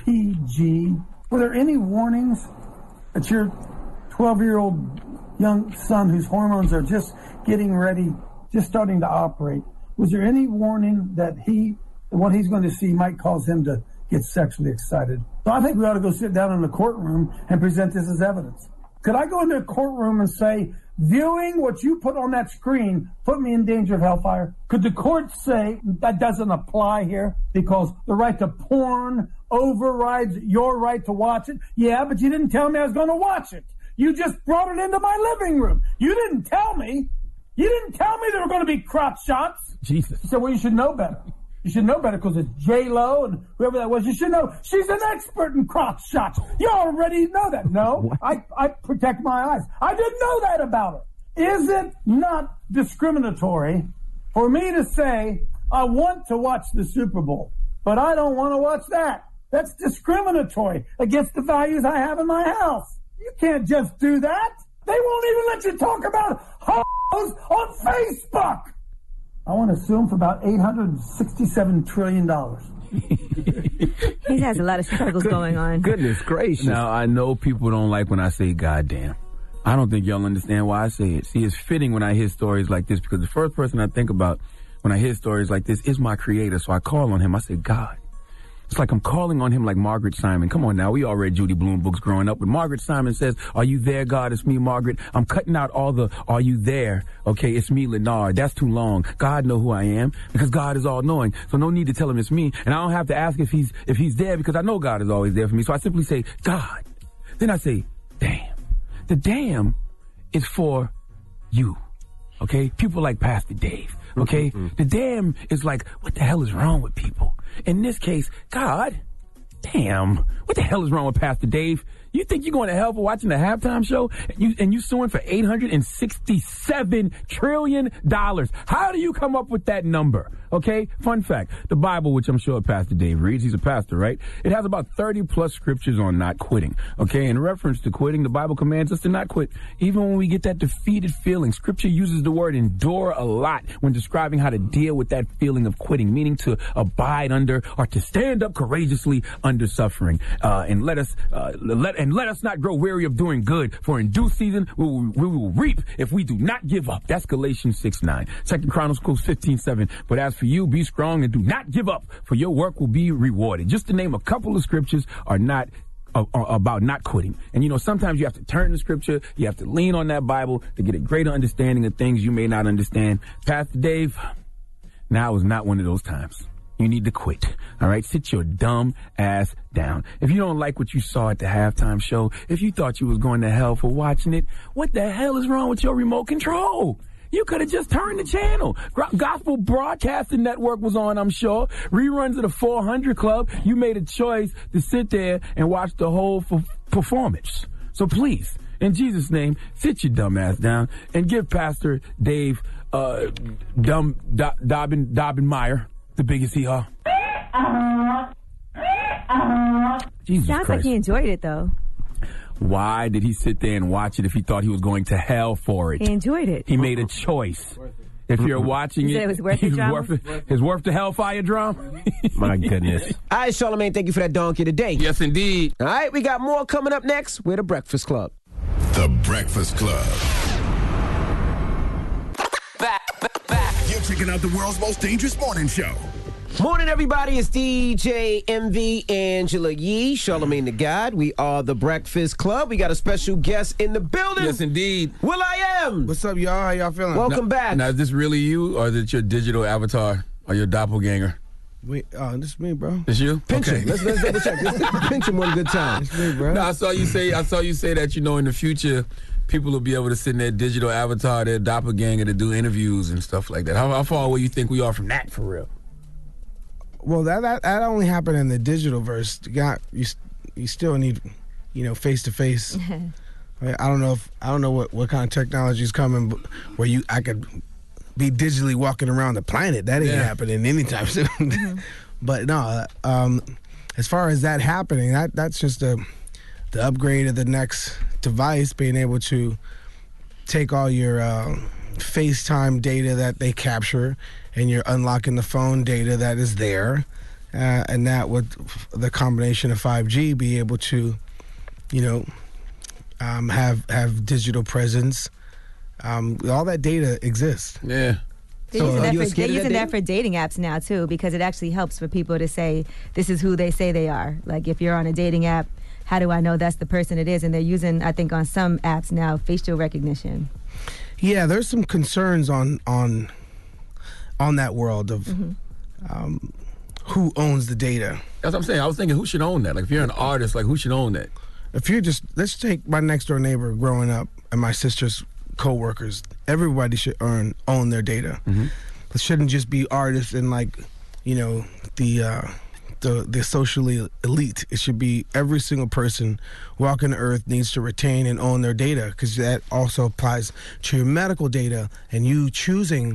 PG? Were there any warnings that your 12-year-old young son whose hormones are just getting ready, just starting to operate, was there any warning that what he's going to see might cause him to get sexually excited? So I think we ought to go sit down in the courtroom and present this as evidence. Could I go into a courtroom and say, viewing what you put on that screen put me in danger of hellfire? Could the court say that doesn't apply here because the right to porn overrides your right to watch it? Yeah, but you didn't tell me I was going to watch it. You just brought it into my living room. You didn't tell me. You didn't tell me there were going to be crotch shots. Jesus. He said, well, you should know better. You should know better because it's J-Lo and whoever that was. You should know. She's an expert in crotch shots. You already know that. No, I protect my eyes. I didn't know that about her. Is it not discriminatory for me to say, I want to watch the Super Bowl, but I don't want to watch that? That's discriminatory against the values I have in my house. You can't just do that. They won't even let you talk about hoes on Facebook. I want to sue him for about $867 trillion. He has a lot of struggles going on. Goodness gracious. Now, I know people don't like when I say goddamn. I don't think y'all understand why I say it. See, it's fitting when I hear stories like this because the first person I think about when I hear stories like this is my creator. So I call on him. I say, God. It's like I'm calling on him like Margaret Simon. Come on now, we all read Judy Blume books growing up. When Margaret Simon says, are you there, God? It's me, Margaret. I'm cutting out all the, are you there? Okay, it's me, Leonard. That's too long. God know who I am because God is all knowing. So no need to tell him it's me. And I don't have to ask if he's there because I know God is always there for me. So I simply say, God. Then I say, damn. The damn is for you. Okay? People like Pastor Dave. Okay? The damn is like, what the hell is wrong with people? In this case, God, damn, what the hell is wrong with Pastor Dave? You think you're going to hell for watching the halftime show and you suing for $867 trillion? How do you come up with that number? Okay, fun fact. The Bible, which I'm sure Pastor Dave reads, he's a pastor, right? It has about 30 plus scriptures on not quitting. Okay, in reference to quitting, the Bible commands us to not quit. Even when we get that defeated feeling, scripture uses the word endure a lot when describing how to deal with that feeling of quitting, meaning to abide under or to stand up courageously under suffering. And let us not grow weary of doing good, for in due season we will reap if we do not give up. That's Galatians 6:9. 2 Chronicles 15:7. But as for you, be strong and do not give up, for your work will be rewarded. Just to name a couple of scriptures are not about not quitting. And, sometimes you have to turn to Scripture. You have to lean on that Bible to get a greater understanding of things you may not understand. Pastor Dave, now is not one of those times. You need to quit. All right? Sit your dumb ass down. If you don't like what you saw at the halftime show, if you thought you was going to hell for watching it, what the hell is wrong with your remote control? You could have just turned the channel. Gospel Broadcasting Network was on, I'm sure. Reruns of the 400 Club. You made a choice to sit there and watch the whole performance. So please, in Jesus' name, sit your dumb ass down and give Pastor Dave Daubenmire the biggest hee-haw. Jesus Sounds Christ. like he enjoyed it, though. Why did he sit there and watch it if he thought he was going to hell for it? He enjoyed it. He made a choice. If you're watching You said it was worth the drama? It's worth the hellfire drama? My goodness. All right, Charlamagne, thank you for that donkey today. Yes, indeed. All right, we got more coming up next. We're The Breakfast Club. The Breakfast Club. You're checking out the world's most dangerous morning show. Morning, everybody. It's DJ MV Angela Yee, Charlamagne the God. We are The Breakfast Club. We got a special guest in the building. Yes, indeed. will.i.am. What's up, y'all? How y'all feeling? Welcome back. Now, is this really you, or is it your digital avatar, or your doppelganger? Wait, this is me, bro. It's you? Pinch him. Let's double check. Let's pinch him one good time. It's me, bro. No, I saw you say that, in the future, people will be able to send their digital avatar, their doppelganger, to do interviews and stuff like that. How far away you think we are from that, for real? Well, that only happened in the digital verse. You still need, face to face. I don't know what kind of technology is coming, but where I could be digitally walking around the planet. That ain't happening anytime soon. Mm-hmm. But no, as far as that happening, that's just the upgrade of the next device, being able to take all your FaceTime data that they capture, and you're unlocking the phone data that is there, and that with the combination of 5G, be able to, have digital presence. All that data exists. Yeah. They're using that for dating apps now, too, because it actually helps for people to say, this is who they say they are. Like, if you're on a dating app, how do I know that's the person it is? And they're using, I think, on some apps now, facial recognition. Yeah, there's some concerns on that world of who owns the data. That's what I'm saying. I was thinking, who should own that? Like, if you're an artist, like, who should own that? If you're let's take my next door neighbor growing up and my sister's co-workers. Everybody should own their data. Mm-hmm. It shouldn't just be artists and the socially elite. It should be every single person walking the earth needs to retain and own their data, because that also applies to your medical data and you choosing,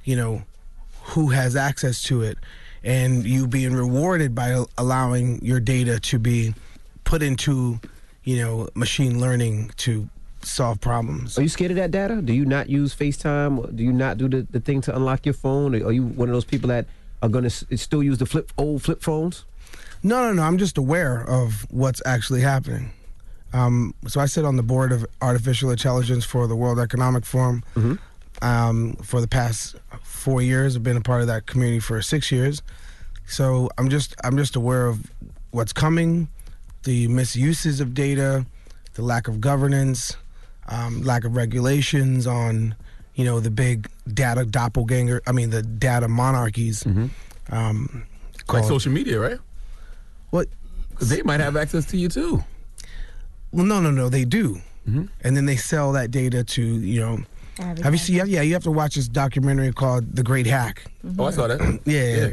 who has access to it, and you being rewarded by allowing your data to be put into, machine learning to solve problems. Are you scared of that data? Do you not use FaceTime? Do you not do the thing to unlock your phone? Are you one of those people that are going to still use the old flip phones? No. I'm just aware of what's actually happening. So I sit on the board of artificial intelligence for the World Economic Forum. Mm-hmm. For the past 4 years, I've been a part of that community for 6 years. So I'm just aware of what's coming, the misuses of data, the lack of governance, lack of regulations on, the big data doppelganger. I mean, the data monarchies. Mm-hmm. Like social media, right? What? Because they might have access to you too. Well, no, they do. Mm-hmm. And then they sell that data to, have you seen? Yeah, you have to watch this documentary called The Great Hack. Mm-hmm. Oh, I saw that. Yeah.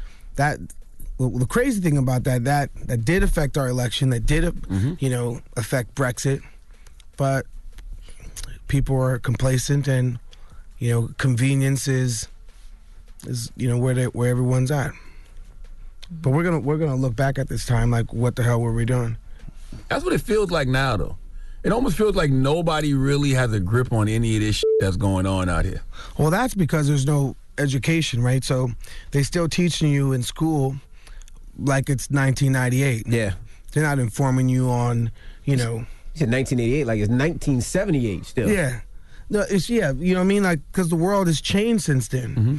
The crazy thing about that did affect our election. That did, affect Brexit. But people are complacent, and convenience is where everyone's at. But we're gonna look back at this time like, what the hell were we doing? That's what it feels like now, though. It almost feels like nobody really has a grip on any of this shit that's going on out here. Well, that's because there's no education, right? So they still teaching you in school like it's 1998. Yeah. They're not informing you on, You said 1988 like it's 1978 still. Yeah. No, it's, you know what I mean? Like, because the world has changed since then.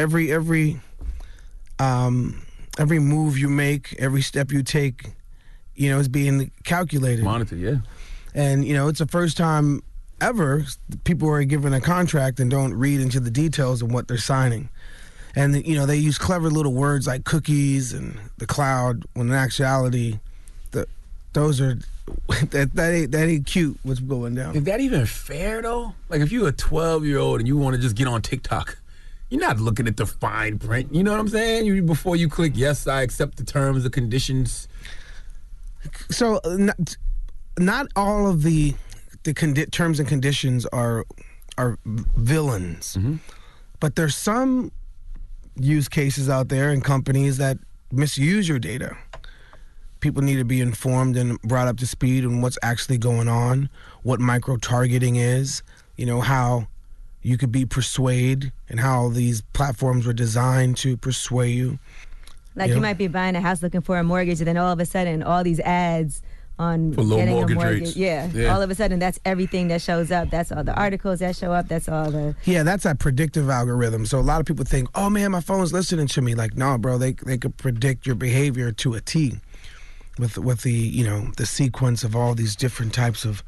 Mm-hmm. Every move you make, every step you take, is being calculated. Monitored, yeah. And, it's the first time ever people are given a contract and don't read into the details of what they're signing. And, they use clever little words like cookies and the cloud, when in actuality, those are, that ain't cute what's going down. Is that even fair, though? Like, if you're a 12-year-old and you want to just get on TikTok, you're not looking at the fine print. You know what I'm saying? Before you click, yes, I accept the terms, the conditions. So, not all of the terms and conditions are villains. Mm-hmm. But there's some use cases out there and companies that misuse your data. People need to be informed and brought up to speed on what's actually going on, what micro-targeting is, how you could be persuaded, and how these platforms were designed to persuade you. Like you might be buying a house looking for a mortgage, and then all of a sudden, all these ads on for low getting mortgage a mortgage. rates. Yeah, all of a sudden, that's everything that shows up. That's all the articles that show up. That's all the... Yeah, that's a predictive algorithm. So a lot of people think, oh man, my phone's listening to me. Like, no, bro, they could predict your behavior to a T. With the the sequence of all these different types of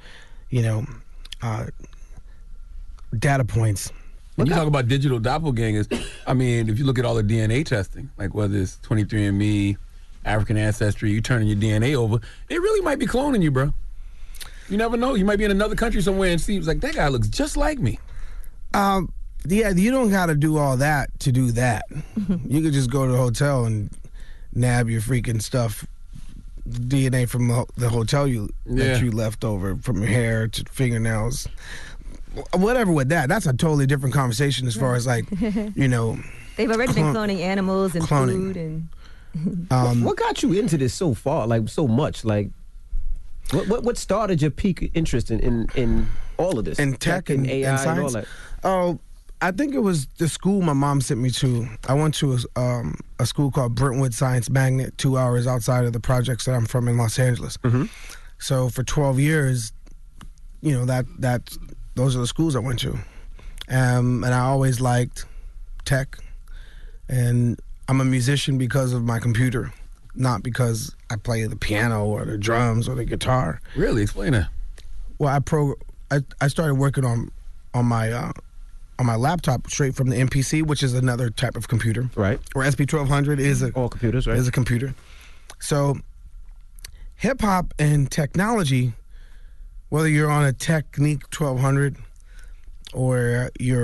data points. When you talk about digital doppelgangers, I mean, if you look at all the DNA testing, like whether it's 23andMe, African Ancestry, you turning your DNA over, it really might be cloning you, bro. You never know. You might be in another country somewhere and see, it's like, that guy looks just like me. Yeah, you don't got to do all that to do that. You could just go to the hotel and nab your freaking stuff. DNA from the hotel that you left over, from your hair to fingernails, whatever with that. That's a totally different conversation as far as like, They've already been cloning animals and food and... what got you into this so far, like so much? Like, what started your peak interest in all of this? In tech and AI and science? and all that? Oh, I think it was the school my mom sent me to. I went to a school called Brentwood Science Magnet, 2 hours outside of the projects that I'm from in Los Angeles. Mm-hmm. So for 12 years, those are the schools I went to. And I always liked tech. And I'm a musician because of my computer, not because I play the piano or the drums or the guitar. Really? Explain that. Well, I started working on my laptop straight from the MPC, which is another type of computer. Right. Or SP1200 is all computers, right? Is a computer. So hip hop and technology, whether you're on a Technique 1200 or you're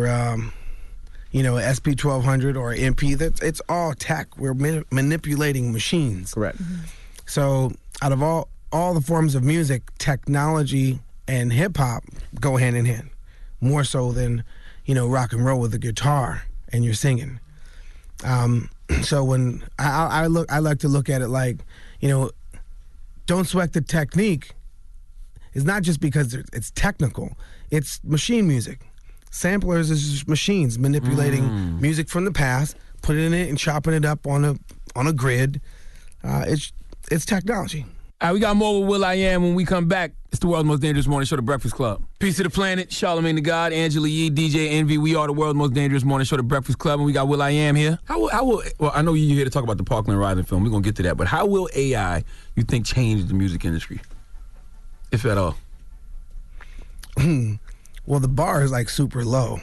SP1200 or MP, it's all tech. We're manipulating machines. Correct. Mm-hmm. So out of all the forms of music, technology and hip hop go hand in hand, more so than rock and roll with a guitar and you're singing. So when I like to look at it like, don't sweat the technique. It's not just because it's technical. It's machine music. Samplers is just machines manipulating music from the past, putting it and chopping it up on a grid. It's technology. All right, we got more with will.i.am when we come back. It's the world's most dangerous morning show, The Breakfast Club. Peace to the planet, Charlamagne the God, Angela Yee, DJ Envy. We are the world's most dangerous morning show, The Breakfast Club, and we got will.i.am here. How will well, I know you're here to talk about the Parkland Rising film. We're going to get to that, but how will AI, you think, change the music industry, if at all? Well, the bar is like super low.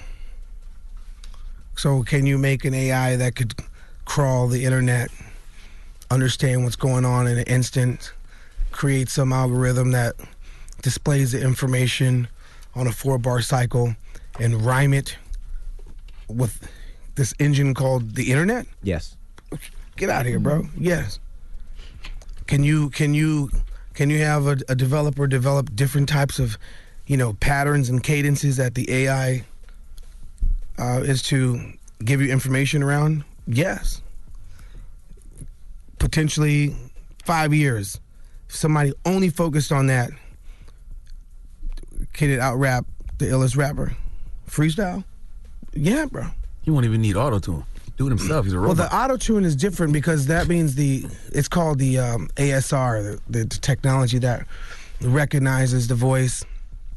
So can you make an AI that could crawl the internet, understand what's going on in an instant, create some algorithm that displays the information on a 4-bar cycle and rhyme it with this engine called the internet? Yes. Get out of here, bro. Yes. Can you have a developer develop different types of, patterns and cadences that the AI is to give you information around? Yes. Potentially 5 years. If somebody only focused on that, can it out-rap the illest rapper? Freestyle? Yeah, bro. You won't even need auto-tune. Do it himself. He's a robot. Well, the auto-tune is different because that means it's called the ASR, the technology that recognizes the voice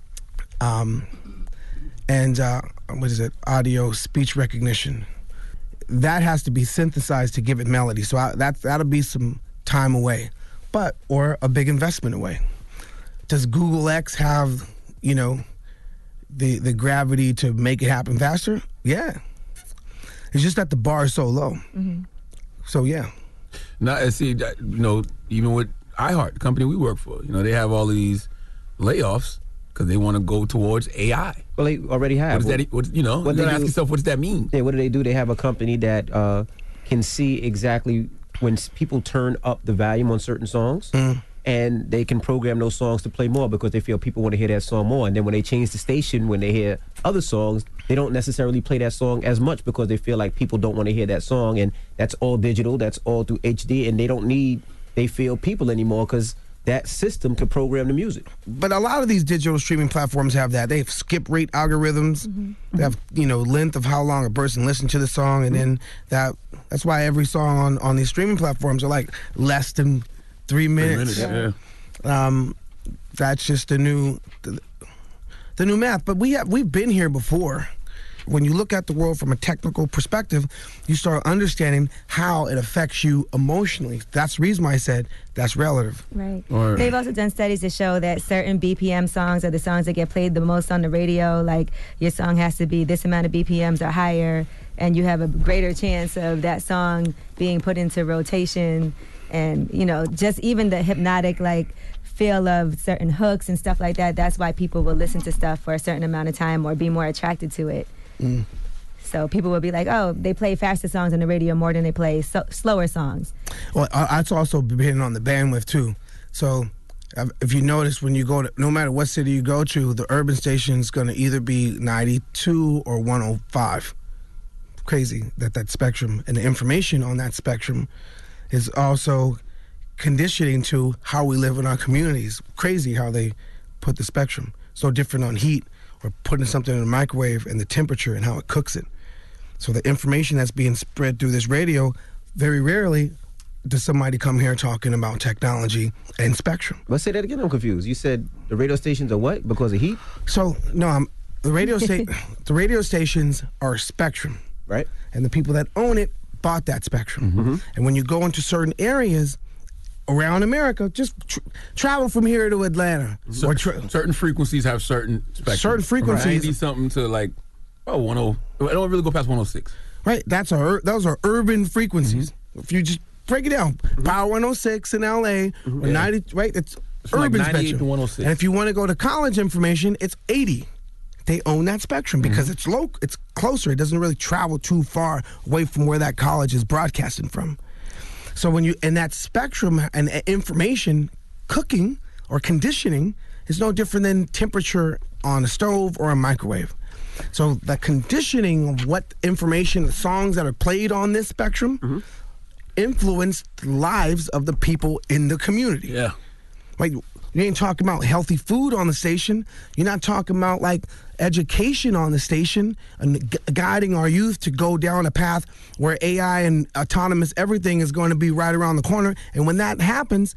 and what is it? Audio speech recognition. That has to be synthesized to give it melody. So that'll be some time away. or a big investment away. Does Google X have, you know, the gravity to make it happen faster? Yeah. It's just that the bar is so low. Mm-hmm. So, yeah. Now, see, you know, even with iHeart, the company we work for, you know, they have all of these layoffs because they want to go towards AI. Well, they already have. What does that, you know, you gotta ask yourself, what does that mean? Yeah, what do? They have a company that can see exactly when people turn up the volume on certain songs. And they can program those songs to play more because they feel people want to hear that song more. And then when they change the station, when they hear other songs, they don't necessarily play that song as much because they feel like people don't want to hear that song. And that's all digital, that's all through HD, and they feel people anymore because that system can program the music. But a lot of these digital streaming platforms have that. They have skip rate algorithms. They have, you know, length of how long a person listened to the song, and then that's why every song on these streaming platforms are like less than 3 minutes. That's just the new math. But we've been here before. When you look at the world from a technical perspective, you start understanding how it affects you emotionally. That's the reason why I said that's relative. Right. They've also done studies to show that certain BPM songs are the songs that get played the most on the radio. Like your song has to be this amount of BPMs or higher, and you have a greater chance of that song being put into rotation. And, you know, just even the hypnotic, like, feel of certain hooks and stuff like that, that's why people will listen to stuff for a certain amount of time or be more attracted to it. So people will be like, oh, they play faster songs on the radio more than they play slower songs. Well, it's also depending on the bandwidth, too. So if you notice, when you go to, no matter what city you go to, the urban station is going to either be 92 or 105. Crazy that spectrum and the information on that spectrum is also conditioning to how we live in our communities. Crazy how they put the spectrum. So different on heat or putting something in a microwave and the temperature and how it cooks it. So the information that's being spread through this radio, very rarely does somebody come here talking about technology and spectrum. Let's say that again, I'm confused. You said the radio stations are what? Because of heat? So, no, the radio stations are spectrum. Right. And the people that own it bought that spectrum. And when you go into certain areas around America, just travel from here to Atlanta. Certain frequencies have certain spectrum. Certain frequencies. 90 something to like, 10. I don't really go past 106. Right. Those are urban frequencies. If you just break it down, Power 106 in LA, or 90, right? It's urban like 98 spectrum. to 106. And if you want to go to college information, it's 80. They own that spectrum because it's it's closer. It doesn't really travel too far away from where that college is broadcasting from. So when in that spectrum and information, cooking or conditioning is no different than temperature on a stove or a microwave. So the conditioning of what information, the songs that are played on this spectrum, influence the lives of the people in the community. Yeah. Like, you ain't talking about healthy food on the station. You're not talking about, like, education on the station and guiding our youth to go down a path where AI and autonomous everything is going to be right around the corner. And when that happens,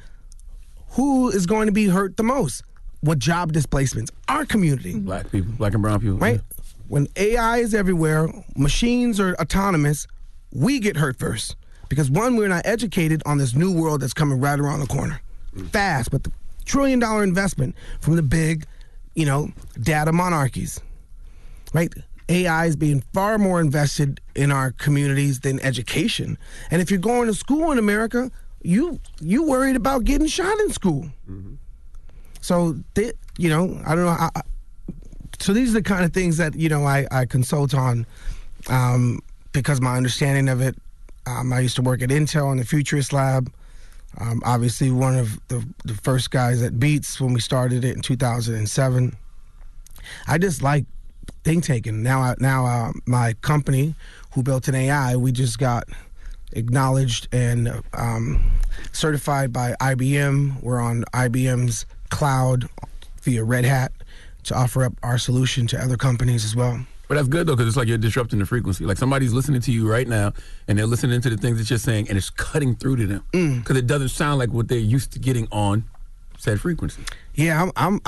who is going to be hurt the most? What job displacements? Our community. Black people, black and brown people. Right? Yeah. When AI is everywhere, machines are autonomous, we get hurt first. Because one, we're not educated on this new world that's coming right around the corner. Fast, but the $1 trillion investment from the big, data monarchies, right? AI is being far more invested in our communities than education. And if you're going to school in America, you worried about getting shot in school. So, I don't know. So these are the kind of things that, I consult on because my understanding of it, I used to work at Intel in the Futurist Lab. Obviously, one of the first guys at Beats when we started it in 2007. I just like think taking. Now, my company, who built an AI, we just got acknowledged and certified by IBM. We're on IBM's cloud via Red Hat to offer up our solution to other companies as well. But that's good, though, because it's like you're disrupting the frequency. Like somebody's listening to you right now, and they're listening to the things that you're saying, and it's cutting through to them. Because it doesn't sound like what they're used to getting on said frequency. Yeah,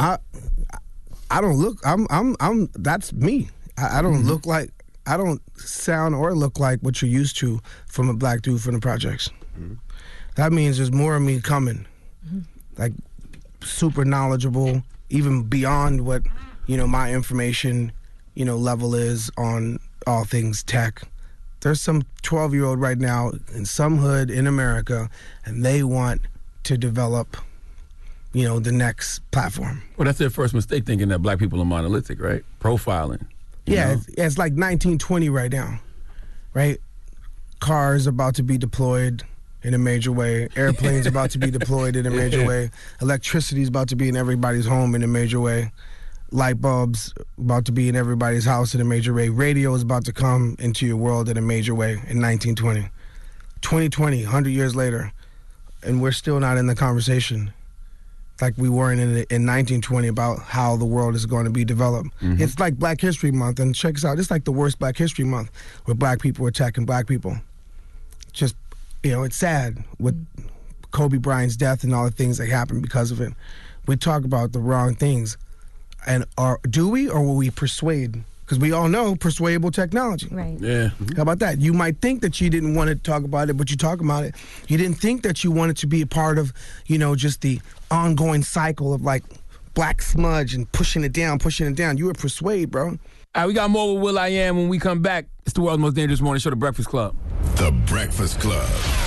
I don't look, that's me. I don't look like, I don't sound or look like what you're used to from a black dude from the projects. That means there's more of me coming. like super knowledgeable, even beyond what, my information, level is on all things tech. There's some 12-year-old right now in some hood in America, and they want to develop, the next platform. Well, that's their first mistake, thinking that black people are monolithic, right? Profiling. Yeah, it's like 1920 right now, right? Cars about to be deployed in a major way. Airplanes about to be deployed in a major way. Electricity is about to be in everybody's home in a major way. Light bulbs about to be in everybody's house in a major way. Radio is about to come into your world in a major way in 1920. 2020, 100 years later, and we're still not in the conversation like we weren't in 1920 about how the world is going to be developed. Mm-hmm. It's like Black History Month, and check this out, it's like the worst Black History Month where black people are attacking black people. Just, it's sad with Kobe Bryant's death and all the things that happened because of it. We talk about the wrong things. And do we, or will we persuade? Because we all know persuadable technology. Right. Yeah. How about that? You might think that you didn't want to talk about it, but you talk about it. You didn't think that you wanted to be a part of, just the ongoing cycle of like black smudge and pushing it down. You were persuaded, bro. All right, we got more with will.i.am when we come back. It's the world's most dangerous morning show, The Breakfast Club. The Breakfast Club.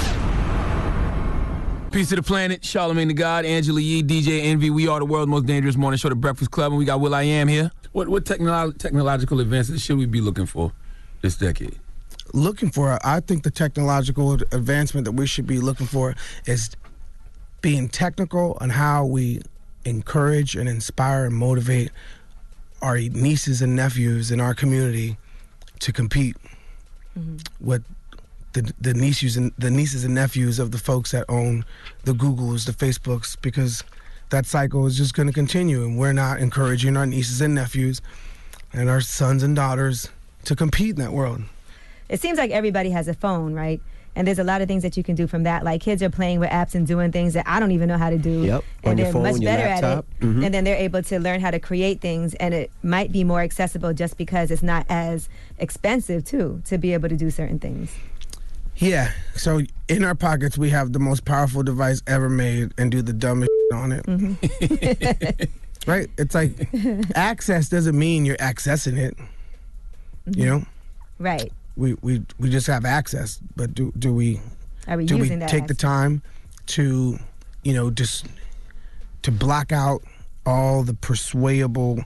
Peace to the planet, Charlamagne the God, Angela Yee, DJ Envy. We are the world's most dangerous morning show, The Breakfast Club, and we got will.i.am here. What technological advances should we be looking for this decade? I think the technological advancement that we should be looking for is being technical on how we encourage and inspire and motivate our nieces and nephews in our community to compete with the nieces and nephews of the folks that own the Googles, the Facebooks, because that cycle is just going to continue, and we're not encouraging our nieces and nephews and our sons and daughters to compete in that world. It seems like everybody has a phone, right? And there's a lot of things that you can do from that. Like kids are playing with apps and doing things that I don't even know how to do. Yep. And they're phone, much better at it. Mm-hmm. And then they're able to learn how to create things, and it might be more accessible just because it's not as expensive too to be able to do certain things. Yeah, so in our pockets we have the most powerful device ever made and do the dumbest shit on it. Right? It's like access doesn't mean you're accessing it. Right. We just have access, but do we take the time to just to block out all the persuadable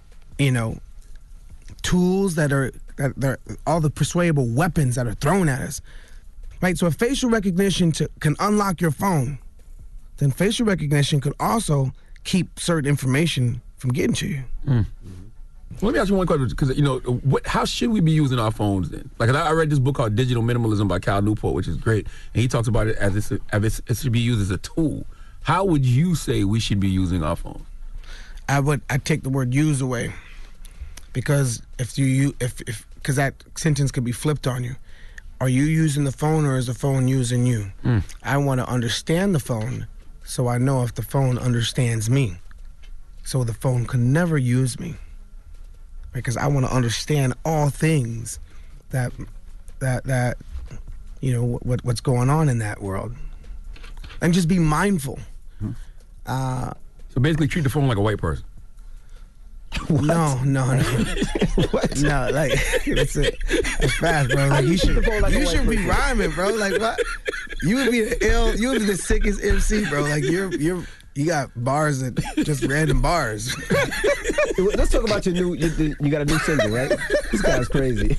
tools that are all the persuadable weapons that are thrown at us. Right, so if facial recognition can unlock your phone, then facial recognition could also keep certain information from getting to you. Let me ask you one question, because how should we be using our phones then? Like, I read this book called Digital Minimalism by Cal Newport, which is great, and he talks about it as it should be used as a tool. How would you say we should be using our phones? I'd take the word use away, because because that sentence could be flipped on you. Are you using the phone, or is the phone using you? I want to understand the phone so I know if the phone understands me. So the phone can never use me. Because I want to understand all things that what's going on in that world. And just be mindful. So basically treat the phone like a white person. What? No. What? No, like it's fast, bro. Like you should be rhyming, bro. Like what? You would be the sickest MC, bro. Like you got bars that just random bars. Let's talk about you got a new single, right? This guy's crazy.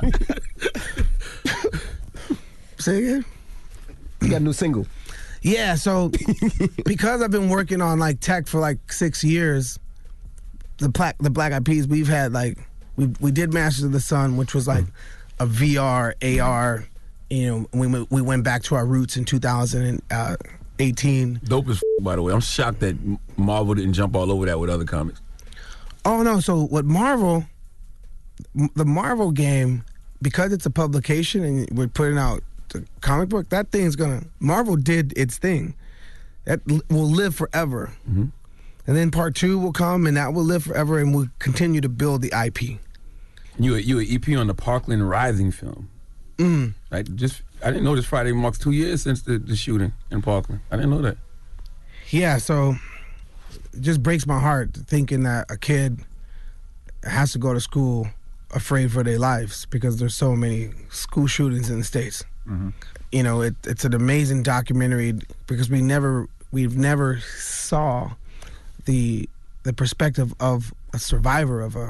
Say again? You got a new single. Yeah, so because I've been working on like tech for like 6 years, the Black Eyed Peas, we've had like we did Masters of the Sun, which was like a VR, AR. We went back to our roots in 2018. Dope as by the way. I'm shocked that Marvel didn't jump all over that with other comics. Oh no! So what the Marvel game, because it's a publication and we're putting out the comic book, Marvel did its thing. That will live forever. Mm-hmm. And then part 2 will come, and that will live forever, and we'll continue to build the IP. You an EP on the Parkland Rising film. Right? I didn't know this Friday marks 2 years since the shooting in Parkland. I didn't know that. Yeah, so it just breaks my heart thinking that a kid has to go to school afraid for their lives because there's so many school shootings in the States. Mm-hmm. You know, it's an amazing documentary because we've never saw the perspective of a survivor of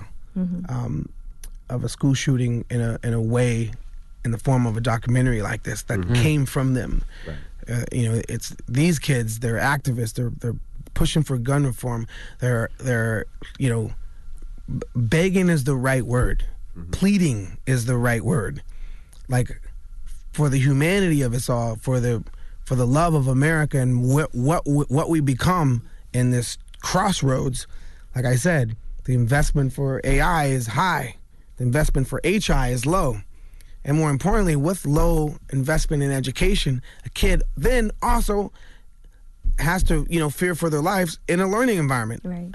a school shooting in a way, in the form of a documentary like this that came from them. Right. You know, it's these kids. They're activists. They're pushing for gun reform. They're you know, begging is the right word. Pleading is the right word. Like, for the humanity of us all, for the love of America and what we become in this crossroads. Like I said, the investment for AI is high. The investment for HI is low. And more importantly, with low investment in education, a kid then also has to, you know, fear for their lives in a learning environment. Right.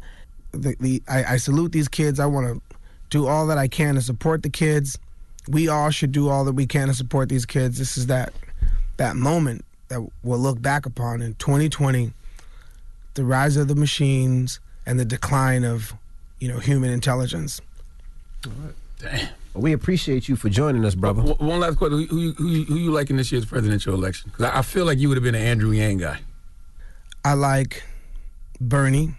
I salute these kids. I want to do all that I can to support the kids. We all should do all that we can to support these kids. This is that moment that we'll look back upon in 2020, the rise of the machines and the decline of, you know, human intelligence. All right. Damn. We appreciate you for joining us, brother. One last question. Who you like in this year's presidential election? Because I feel like you would have been an Andrew Yang guy. I like Bernie.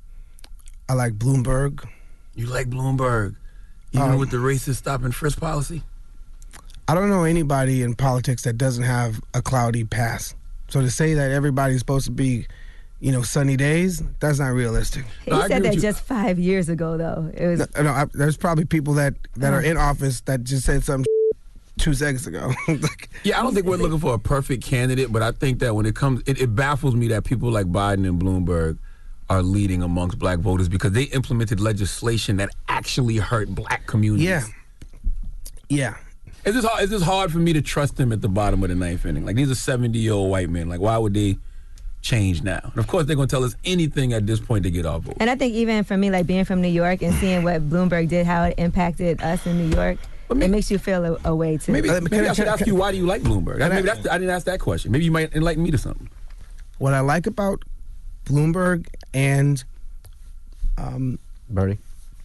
I like Bloomberg. You like Bloomberg? Even with the racist stop and frisk policy? I don't know anybody in politics that doesn't have a cloudy past. So to say that everybody's supposed to be, you know, sunny days, that's not realistic. He said that just 5 years ago, though. It was there's probably people that are in office that just said something 2 seconds ago. Yeah, I don't think we're looking for a perfect candidate, but I think that when it comes, it baffles me that people like Biden and Bloomberg are leading amongst black voters because they implemented legislation that actually hurt black communities. Yeah. Is this hard for me to trust them at the bottom of the ninth inning? Like, these are 70-year-old white men. Like, why would they change now? And of course, they're going to tell us anything at this point to get our vote. And I think even for me, like being from New York and seeing what Bloomberg did, how it impacted us in New York, it makes you feel a way too. Maybe I should ask you, why do you like Bloomberg? I didn't ask that question. Maybe you might enlighten me to something. What I like about Bloomberg and Bernie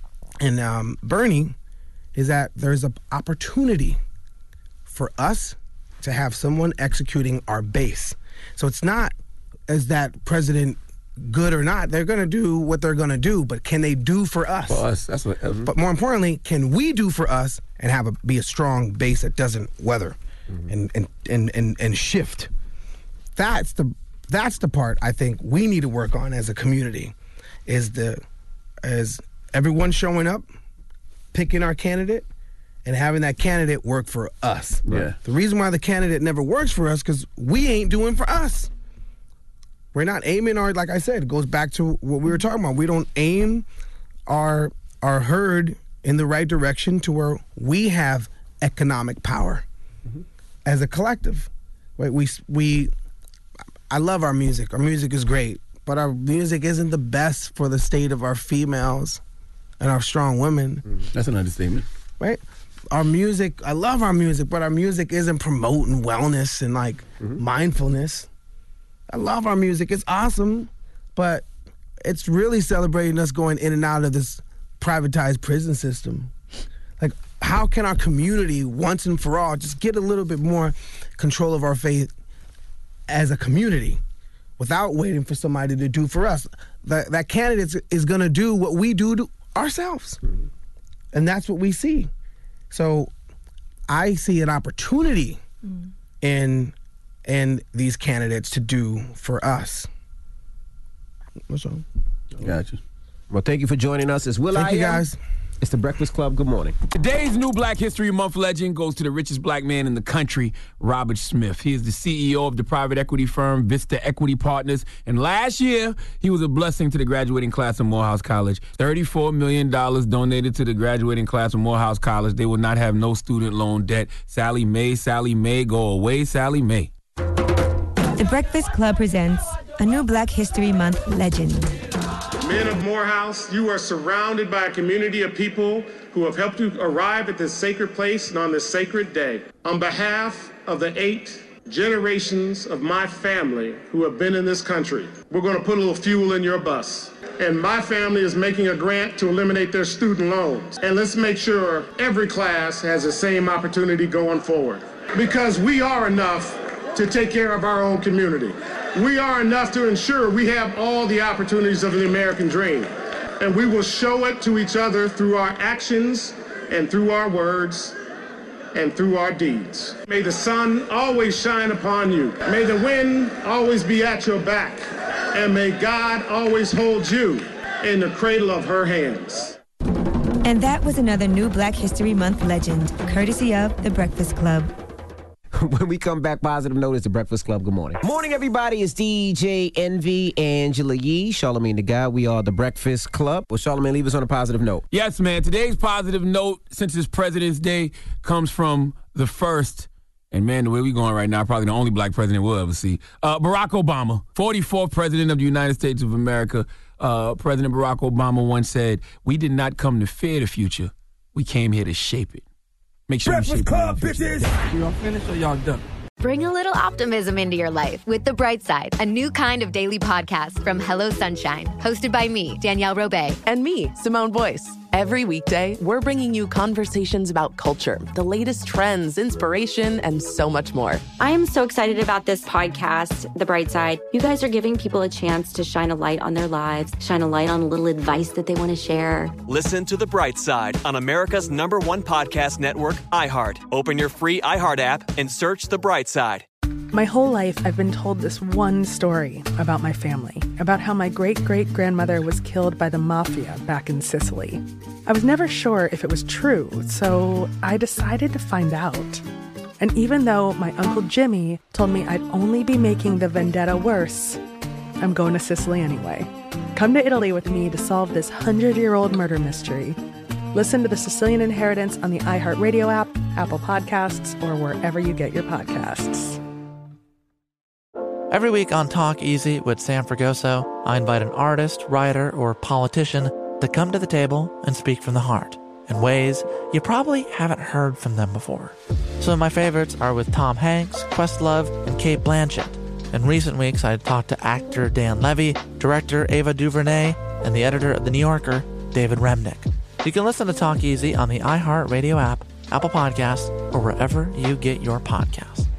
is that there's an opportunity for us to have someone executing our base. So it's not as that president good or not. They're going to do what they're going to do, but can they do for us? For us, that's what. But more importantly, can we do for us and be a strong base that doesn't weather and shift? That's the part I think we need to work on as a community. Is everyone showing up, picking our candidate, and having that candidate work for us. Yeah. The reason why the candidate never works for us because we ain't doing for us. We're not aiming like I said, it goes back to what we were talking about. We don't aim our herd in the right direction to where we have economic power as a collective. Right? I love our music. Our music is great, but our music isn't the best for the state of our females and our strong women. That's an understatement. Right? Our music, I love our music, but our music isn't promoting wellness and mindfulness. I love our music. It's awesome, but it's really celebrating us going in and out of this privatized prison system. Like, how can our community, once and for all, just get a little bit more control of our faith as a community without waiting for somebody to do for us? That candidate is going to do what we do to ourselves. And that's what we see. So I see an opportunity in these candidates to do for us. What's wrong? Gotcha. Well, thank you for joining us. It's Will.i.am. Thank you, guys. It's the Breakfast Club. Good morning. Today's new Black History Month legend goes to the richest black man in the country, Robert Smith. He is the CEO of the private equity firm Vista Equity Partners. And last year, he was a blessing to the graduating class of Morehouse College. $34 million donated to the graduating class of Morehouse College. They will not have no student loan debt. Sally Mae, go away, Sally Mae. The Breakfast Club presents a new Black History Month legend. Men of Morehouse, you are surrounded by a community of people who have helped you arrive at this sacred place and on this sacred day. On behalf of the 8 generations of my family who have been in this country. We're going to put a little fuel in your bus. And my family is making a grant to eliminate their student loans. And let's make sure every class has the same opportunity going forward. Because we are enough to take care of our own community. We are enough to ensure we have all the opportunities of the American dream. And we will show it to each other through our actions and through our words and through our deeds. May the sun always shine upon you. May the wind always be at your back. And may God always hold you in the cradle of her hands. And that was another new Black History Month legend, courtesy of The Breakfast Club. When we come back, positive note is The Breakfast Club. Good morning. Morning, everybody. It's DJ Envy, Angela Yee, Charlamagne the God. We are The Breakfast Club. Well, Charlamagne, leave us on a positive note. Yes, man. Today's positive note, since it's President's Day, comes from the first, and man, the way we're going right now, probably the only black president we'll ever see, Barack Obama, 44th President of the United States of America. President Barack Obama once said, "We did not come to fear the future. We came here to shape it." Make sure Breakfast Club, bitches! Y'all finished or y'all done? Bring a little optimism into your life with The Bright Side, a new kind of daily podcast from Hello Sunshine, hosted by me, Danielle Robay. And me, Simone Boyce. Every weekday, we're bringing you conversations about culture, the latest trends, inspiration, and so much more. I am so excited about this podcast, The Bright Side. You guys are giving people a chance to shine a light on their lives, shine a light on a little advice that they want to share. Listen to The Bright Side on America's #1 podcast network, iHeart. Open your free iHeart app and search The Bright Side. My whole life, I've been told this one story about my family, about how my great-great-grandmother was killed by the mafia back in Sicily. I was never sure if it was true, so I decided to find out. And even though my Uncle Jimmy told me I'd only be making the vendetta worse, I'm going to Sicily anyway. Come to Italy with me to solve this 100-year-old murder mystery. Listen to The Sicilian Inheritance on the iHeartRadio app, Apple Podcasts, or wherever you get your podcasts. Every week on Talk Easy with Sam Fragoso, I invite an artist, writer, or politician to come to the table and speak from the heart in ways you probably haven't heard from them before. Some of my favorites are with Tom Hanks, Questlove, and Cate Blanchett. In recent weeks, I talked to actor Dan Levy, director Ava DuVernay, and the editor of The New Yorker, David Remnick. You can listen to Talk Easy on the iHeartRadio app, Apple Podcasts, or wherever you get your podcasts.